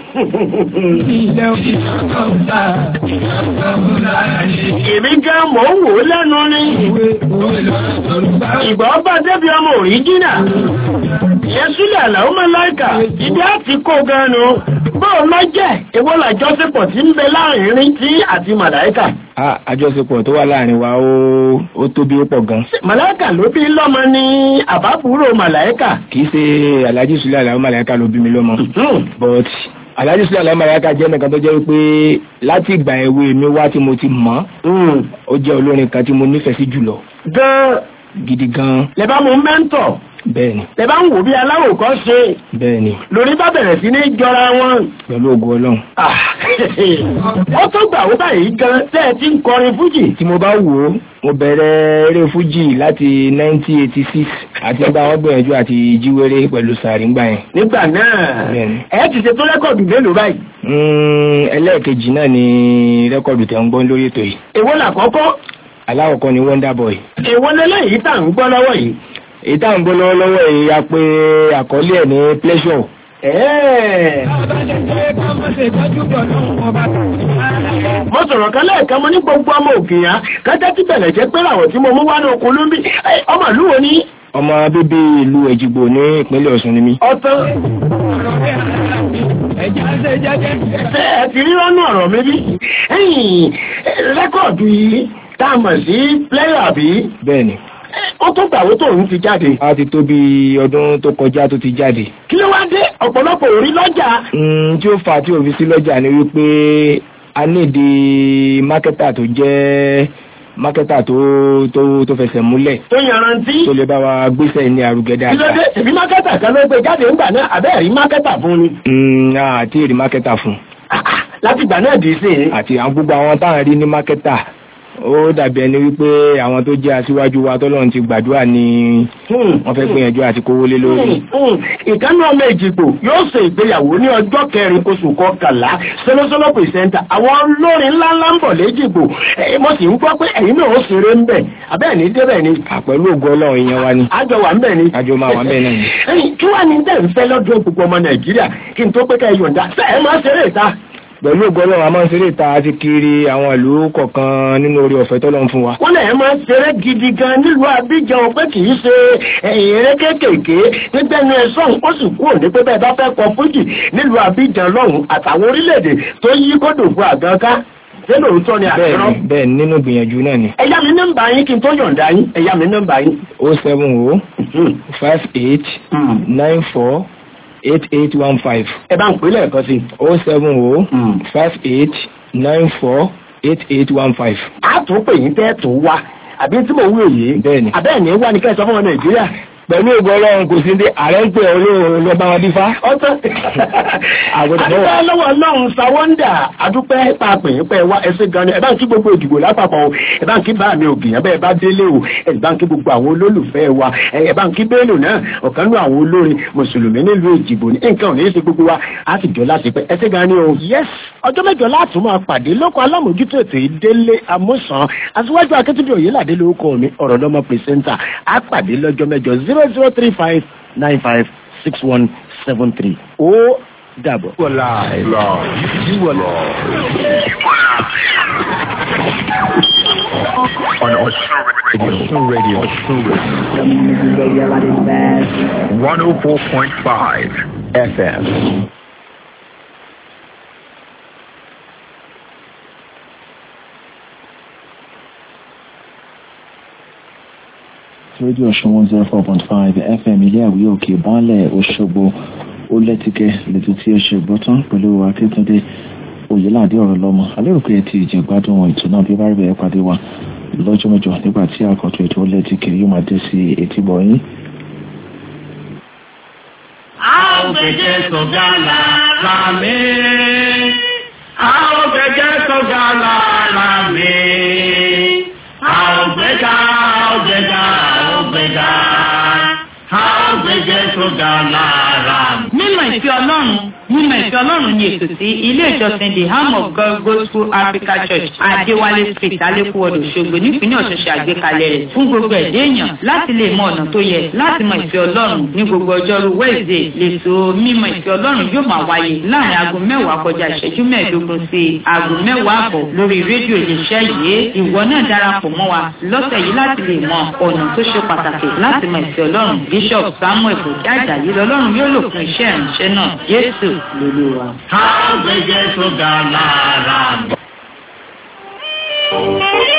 Èmi gan mò ń wò lẹ́nu ní. Ìgbà ọba débi ọmọ òríjínà. Yẹ́sùlẹ̀ Àlàó Màláíkà, ìdí àti kó gan-an. Bọ́ọ̀ lọ jẹ́ èwo làjọṣepọ̀ tí ń bẹ láàrin tí àti Màláíkà. Àjọṣepọ̀ tó wà láàrin wa ó tóbi ó pọ̀ gan. Màláíkà ló bí lọ́mọ ní àbábúrò Màláíkà. Kìí ṣe Alhaji Sule Àlàó Màláíkà ló bí mi lọ́mọ. But Alhaji Sule Àlàó Màláíkà jẹ́ nìkan tó jẹ́ wípé láti ìgbà èwe mi wá tí mo ti mọ̀, ó jẹ́ olórin kan tí mo nífẹ̀ẹ́ sí jùlọ. Gan. Gidi gan. Lẹ bá mú mẹ́ńtọ̀. Bẹ́ẹ̀ni. Lẹ bá ń wò bí aláwòkọ́ ṣe. Bẹ́ẹ̀ni. Lórí bá bẹ̀rẹ̀ sí ní jọra wọn. Pẹ̀lú ògo Ọlọ́run. Ó tó gbà wó báyìí gan tẹ́ ẹ ti ń kọrin fújì. Tí mo bá wò ó, mo bẹ̀rẹ̀ eré fújì láti 1986 àti nígbà wọn gbìyànjú àti jíwèrè pẹ̀lú sàárì ńgbà yẹn. Nígbà náà, ẹ ti ṣe tó rẹ́kọ̀dù mélòó báyìí? Ẹlẹ́ẹ̀kejì náà ni rẹ́kọ̀dù tẹ̀ ń gbọ́ lórí ètò yìí. Èwo làkọ́kọ́? Alákọ̀ọ́kọ́ ni Wonder Boy. Èwo lẹ́lẹ́yìí tá à ń gbọ́ lọ́wọ́ yìí? Èyí tá à ń gbọ́ lọ́wọ́ yìí a pé àkọlé ẹ̀ ní Pleasure. Mo sọ̀rọ̀ kan lẹ́ẹ̀kan mo ní gbogbo ọmọ Òkèèyàn kájá tí bẹ̀rẹ̀ jẹ́ pé àwọn tí mo mú wá ní okun ló ń bí ọmọ ìlú wo ní? Ọmọ bíbí ìlú Èjìgbò ní ìpínlẹ̀ Ọ̀ṣun ni mí. Ọ̀tán. Ẹ ti rí rọ́nù ọ̀rọ̀ mi bí? Rẹ́kọ̀dù yìí tá a mọ̀ sí Player bí? Bẹ́ẹ̀ni. Ó tó gbàwó tó ń ti jáde. A ti tó bí ọdún tó kọjá tó ti jáde. Kí ló wá dé ọ̀pọ̀lọpọ̀ orí lọ́jà? Tí ó fà tí ò fi sí lọ́jà ni wípé a ní ìdí mákẹ́tà tó jẹ́ mákẹ́tà tó fẹsẹ̀ múlẹ̀. Tó yanrantí. Tó lè bá wa gbéṣẹ́ ní arugẹ dáadáa. Kí ló dé? Èmi mákẹ́tà kan ló gbé jáde ńgbà náà àbẹ́ẹ̀rí mákẹ́tà fún ni. Àti èrè mákẹ́tà fún. Láti ìgbà náà dì í sí. Àti àwọn gbogbo àwọn táwọn rí ní mákẹ́tà ó dàbí ẹni wípé àwọn tó jẹ́ aṣíwájú wa tọ́lọ́run ti gbàdúrà ni wọ́n fẹ́ gbìyànjú àti kówó lé lórí. ìkànnì ọmọ Èjìgbò yóò ṣe ìgbéyàwó ní ọjọ́ 4 oṣù kọkànlá sọlọsọlọ pìrìsẹ́ńtà àwọn olórin ńláńlá ń bọ̀ lÉjìgbò mo sì ń gbọ́ pé ẹ̀yin náà ó ṣeré ń bẹ̀ abẹ́ẹ̀ ní débẹ̀ ni. pẹ̀lú ògo Ọlọ́run ìyẹn wa ni. àjọ wà ń bẹ̀ ni. àjọ máa wà ń bẹ̀ náà ni. kí wàá ní dẹ́ ń fẹ́ lọ́dún gbogbo ọmọ Nàìjíríà kí n tó pé ká ẹ yọ̀ǹda ṣé ẹ máa ṣeré ìta. pẹ̀lú ògo Ọlọ́run a máa ń ṣeré ìta àti kiri àwọn ìlú kọ̀ọ̀kan nínú orí ọ̀fẹ́ tọ́lọ́run fún wa. wọ́n lè máa ń ṣeré gidi gan nílùú Abidjan pé kì í ṣe eré kéékèèké nígbẹ́nu ẹ̀sán ó sì kúrò ní pé bẹ́ẹ̀ bá fẹ́ kọ fújì nílùú Abidjan lọ́hùn àtàwọn orílẹ̀-èdè tó yí kódò fún àgànká nínú òótọ́ ni àtẹ̀rọ. bẹ́ẹ̀ nínú gbìyànjú náà ni. ẹ yá mi nọ́mbà yín kí n tó yọ̀ǹda yín ẹ yá mi nọ́mbà yín. 070 58 94 8815. ẹ bá ń pè lẹ́ẹ̀kan sí. 070 58 94 8815. a tún pè yín tẹ́ tó wá àbí tí mo wí òye. bẹ́ẹ̀ni àbẹ́ẹ̀ni wá ní kẹ́sàn-án fún Nàìjíríà. pẹ̀lú ògo Ọlọ́run kò sí ní ààrẹ ń pè olóòrùn lọ́ba wọn dífá. ọ̀tọ̀ adúpẹ́ lọ́wọ́ Ọlọ́run Sawọ́ndà adúpẹ́ pàpẹ́yìnpẹ́ wa ẹsẹ̀ gan ni ẹ bá ń kí gbogbo Èjìgbò lápapọ̀ o ẹ bá ń kí bá mi ògìyàn bẹ́ẹ̀ bá délé o ẹ bá ń kí gbogbo àwọn olólùfẹ́ wa ẹ bá ń kí Bello náà ọ̀kan nínú àwọn olórin mùsùlùmí nílùú Èjìgbò ní nǹkan ò ní í ṣe gbogbo wa á sì jọ láti pẹ́ ẹsẹ̀ gan ni o. yes ọjọ́ mẹ́jọ láti máa pàdé lóko alámòjútó ètò Délé Amúsàn aṣíwájú Akíntúndé Oyèládé lórúkọ mi ọ̀rọ̀ lọ́mọ pírẹsẹ́ńtà á pàdé lọ́jọ́ mẹ́jọ 0035 95 6173. ó dàbọ̀. You were on Osun Radio. 104.5 FM. Radio Osun 104.5 FM ilé àwí òkè Bánlẹ̀ Òṣogbo ó lẹ́tìkẹ́ lẹ́tọ́ tí ó ṣe gbọ́tán pẹ̀lú Akíntúndé Oyèládé ọ̀rọ̀ lọ́mọ alérò pé ẹ ti ìjẹ̀gbádùn ètò náà bí bá rí bẹ̀rẹ̀ pàdé wa lọ́jọ́ mẹ́jọ nígbà tí àkọ́tún ètò lẹ́tìkẹ́ yóò máa dé sí etí bọ̀ yín. Àgbẹ̀jẹ̀ sọ̀gá lára mi. Àgbẹ̀jẹ̀ sọ̀gá lára mi. Àgbẹ̀jẹ̀ sọ̀gá lára mi. Mímọ̀ ìfẹ́ Ọlọ́run ni ètò sí ilé ìjọsìn The Arm of God Gospel Africa Church Adéwálé Street Alékúwọdò Òṣogbo nípínlẹ̀ Ọ̀ṣun ṣe àgbékalẹ̀ rẹ̀ fún gbogbo ẹ̀dá èèyàn láti lè mọ ọ̀nà tó yẹ láti mọ ìfẹ́ Ọlọ́run ní gbogbo ọjọ́rú Wednesday lètò mímọ̀ ìfẹ́ Ọlọ́run yóò máa wáyé láàrin aago 10 kọjá ìṣẹ́jú 15 sí aago 10 àbọ̀ lórí rédíò iléeṣẹ́ yìí. Ìwọ náà darapọ̀ mọ́ wa lọ́sẹ̀ yìí láti lè mọ ọ̀nà tó ṣe pàtàkì láti mọ ìfẹ́ Ọlọ́run. Bishop Samuel Bòkí Àjàyí lọ́lọ́run yóò lò fún iṣẹ́ ìrìnsẹ́ náà. Jésù lolúwa. Àgbẹ̀jẹ̀ sọ̀gá lára mi.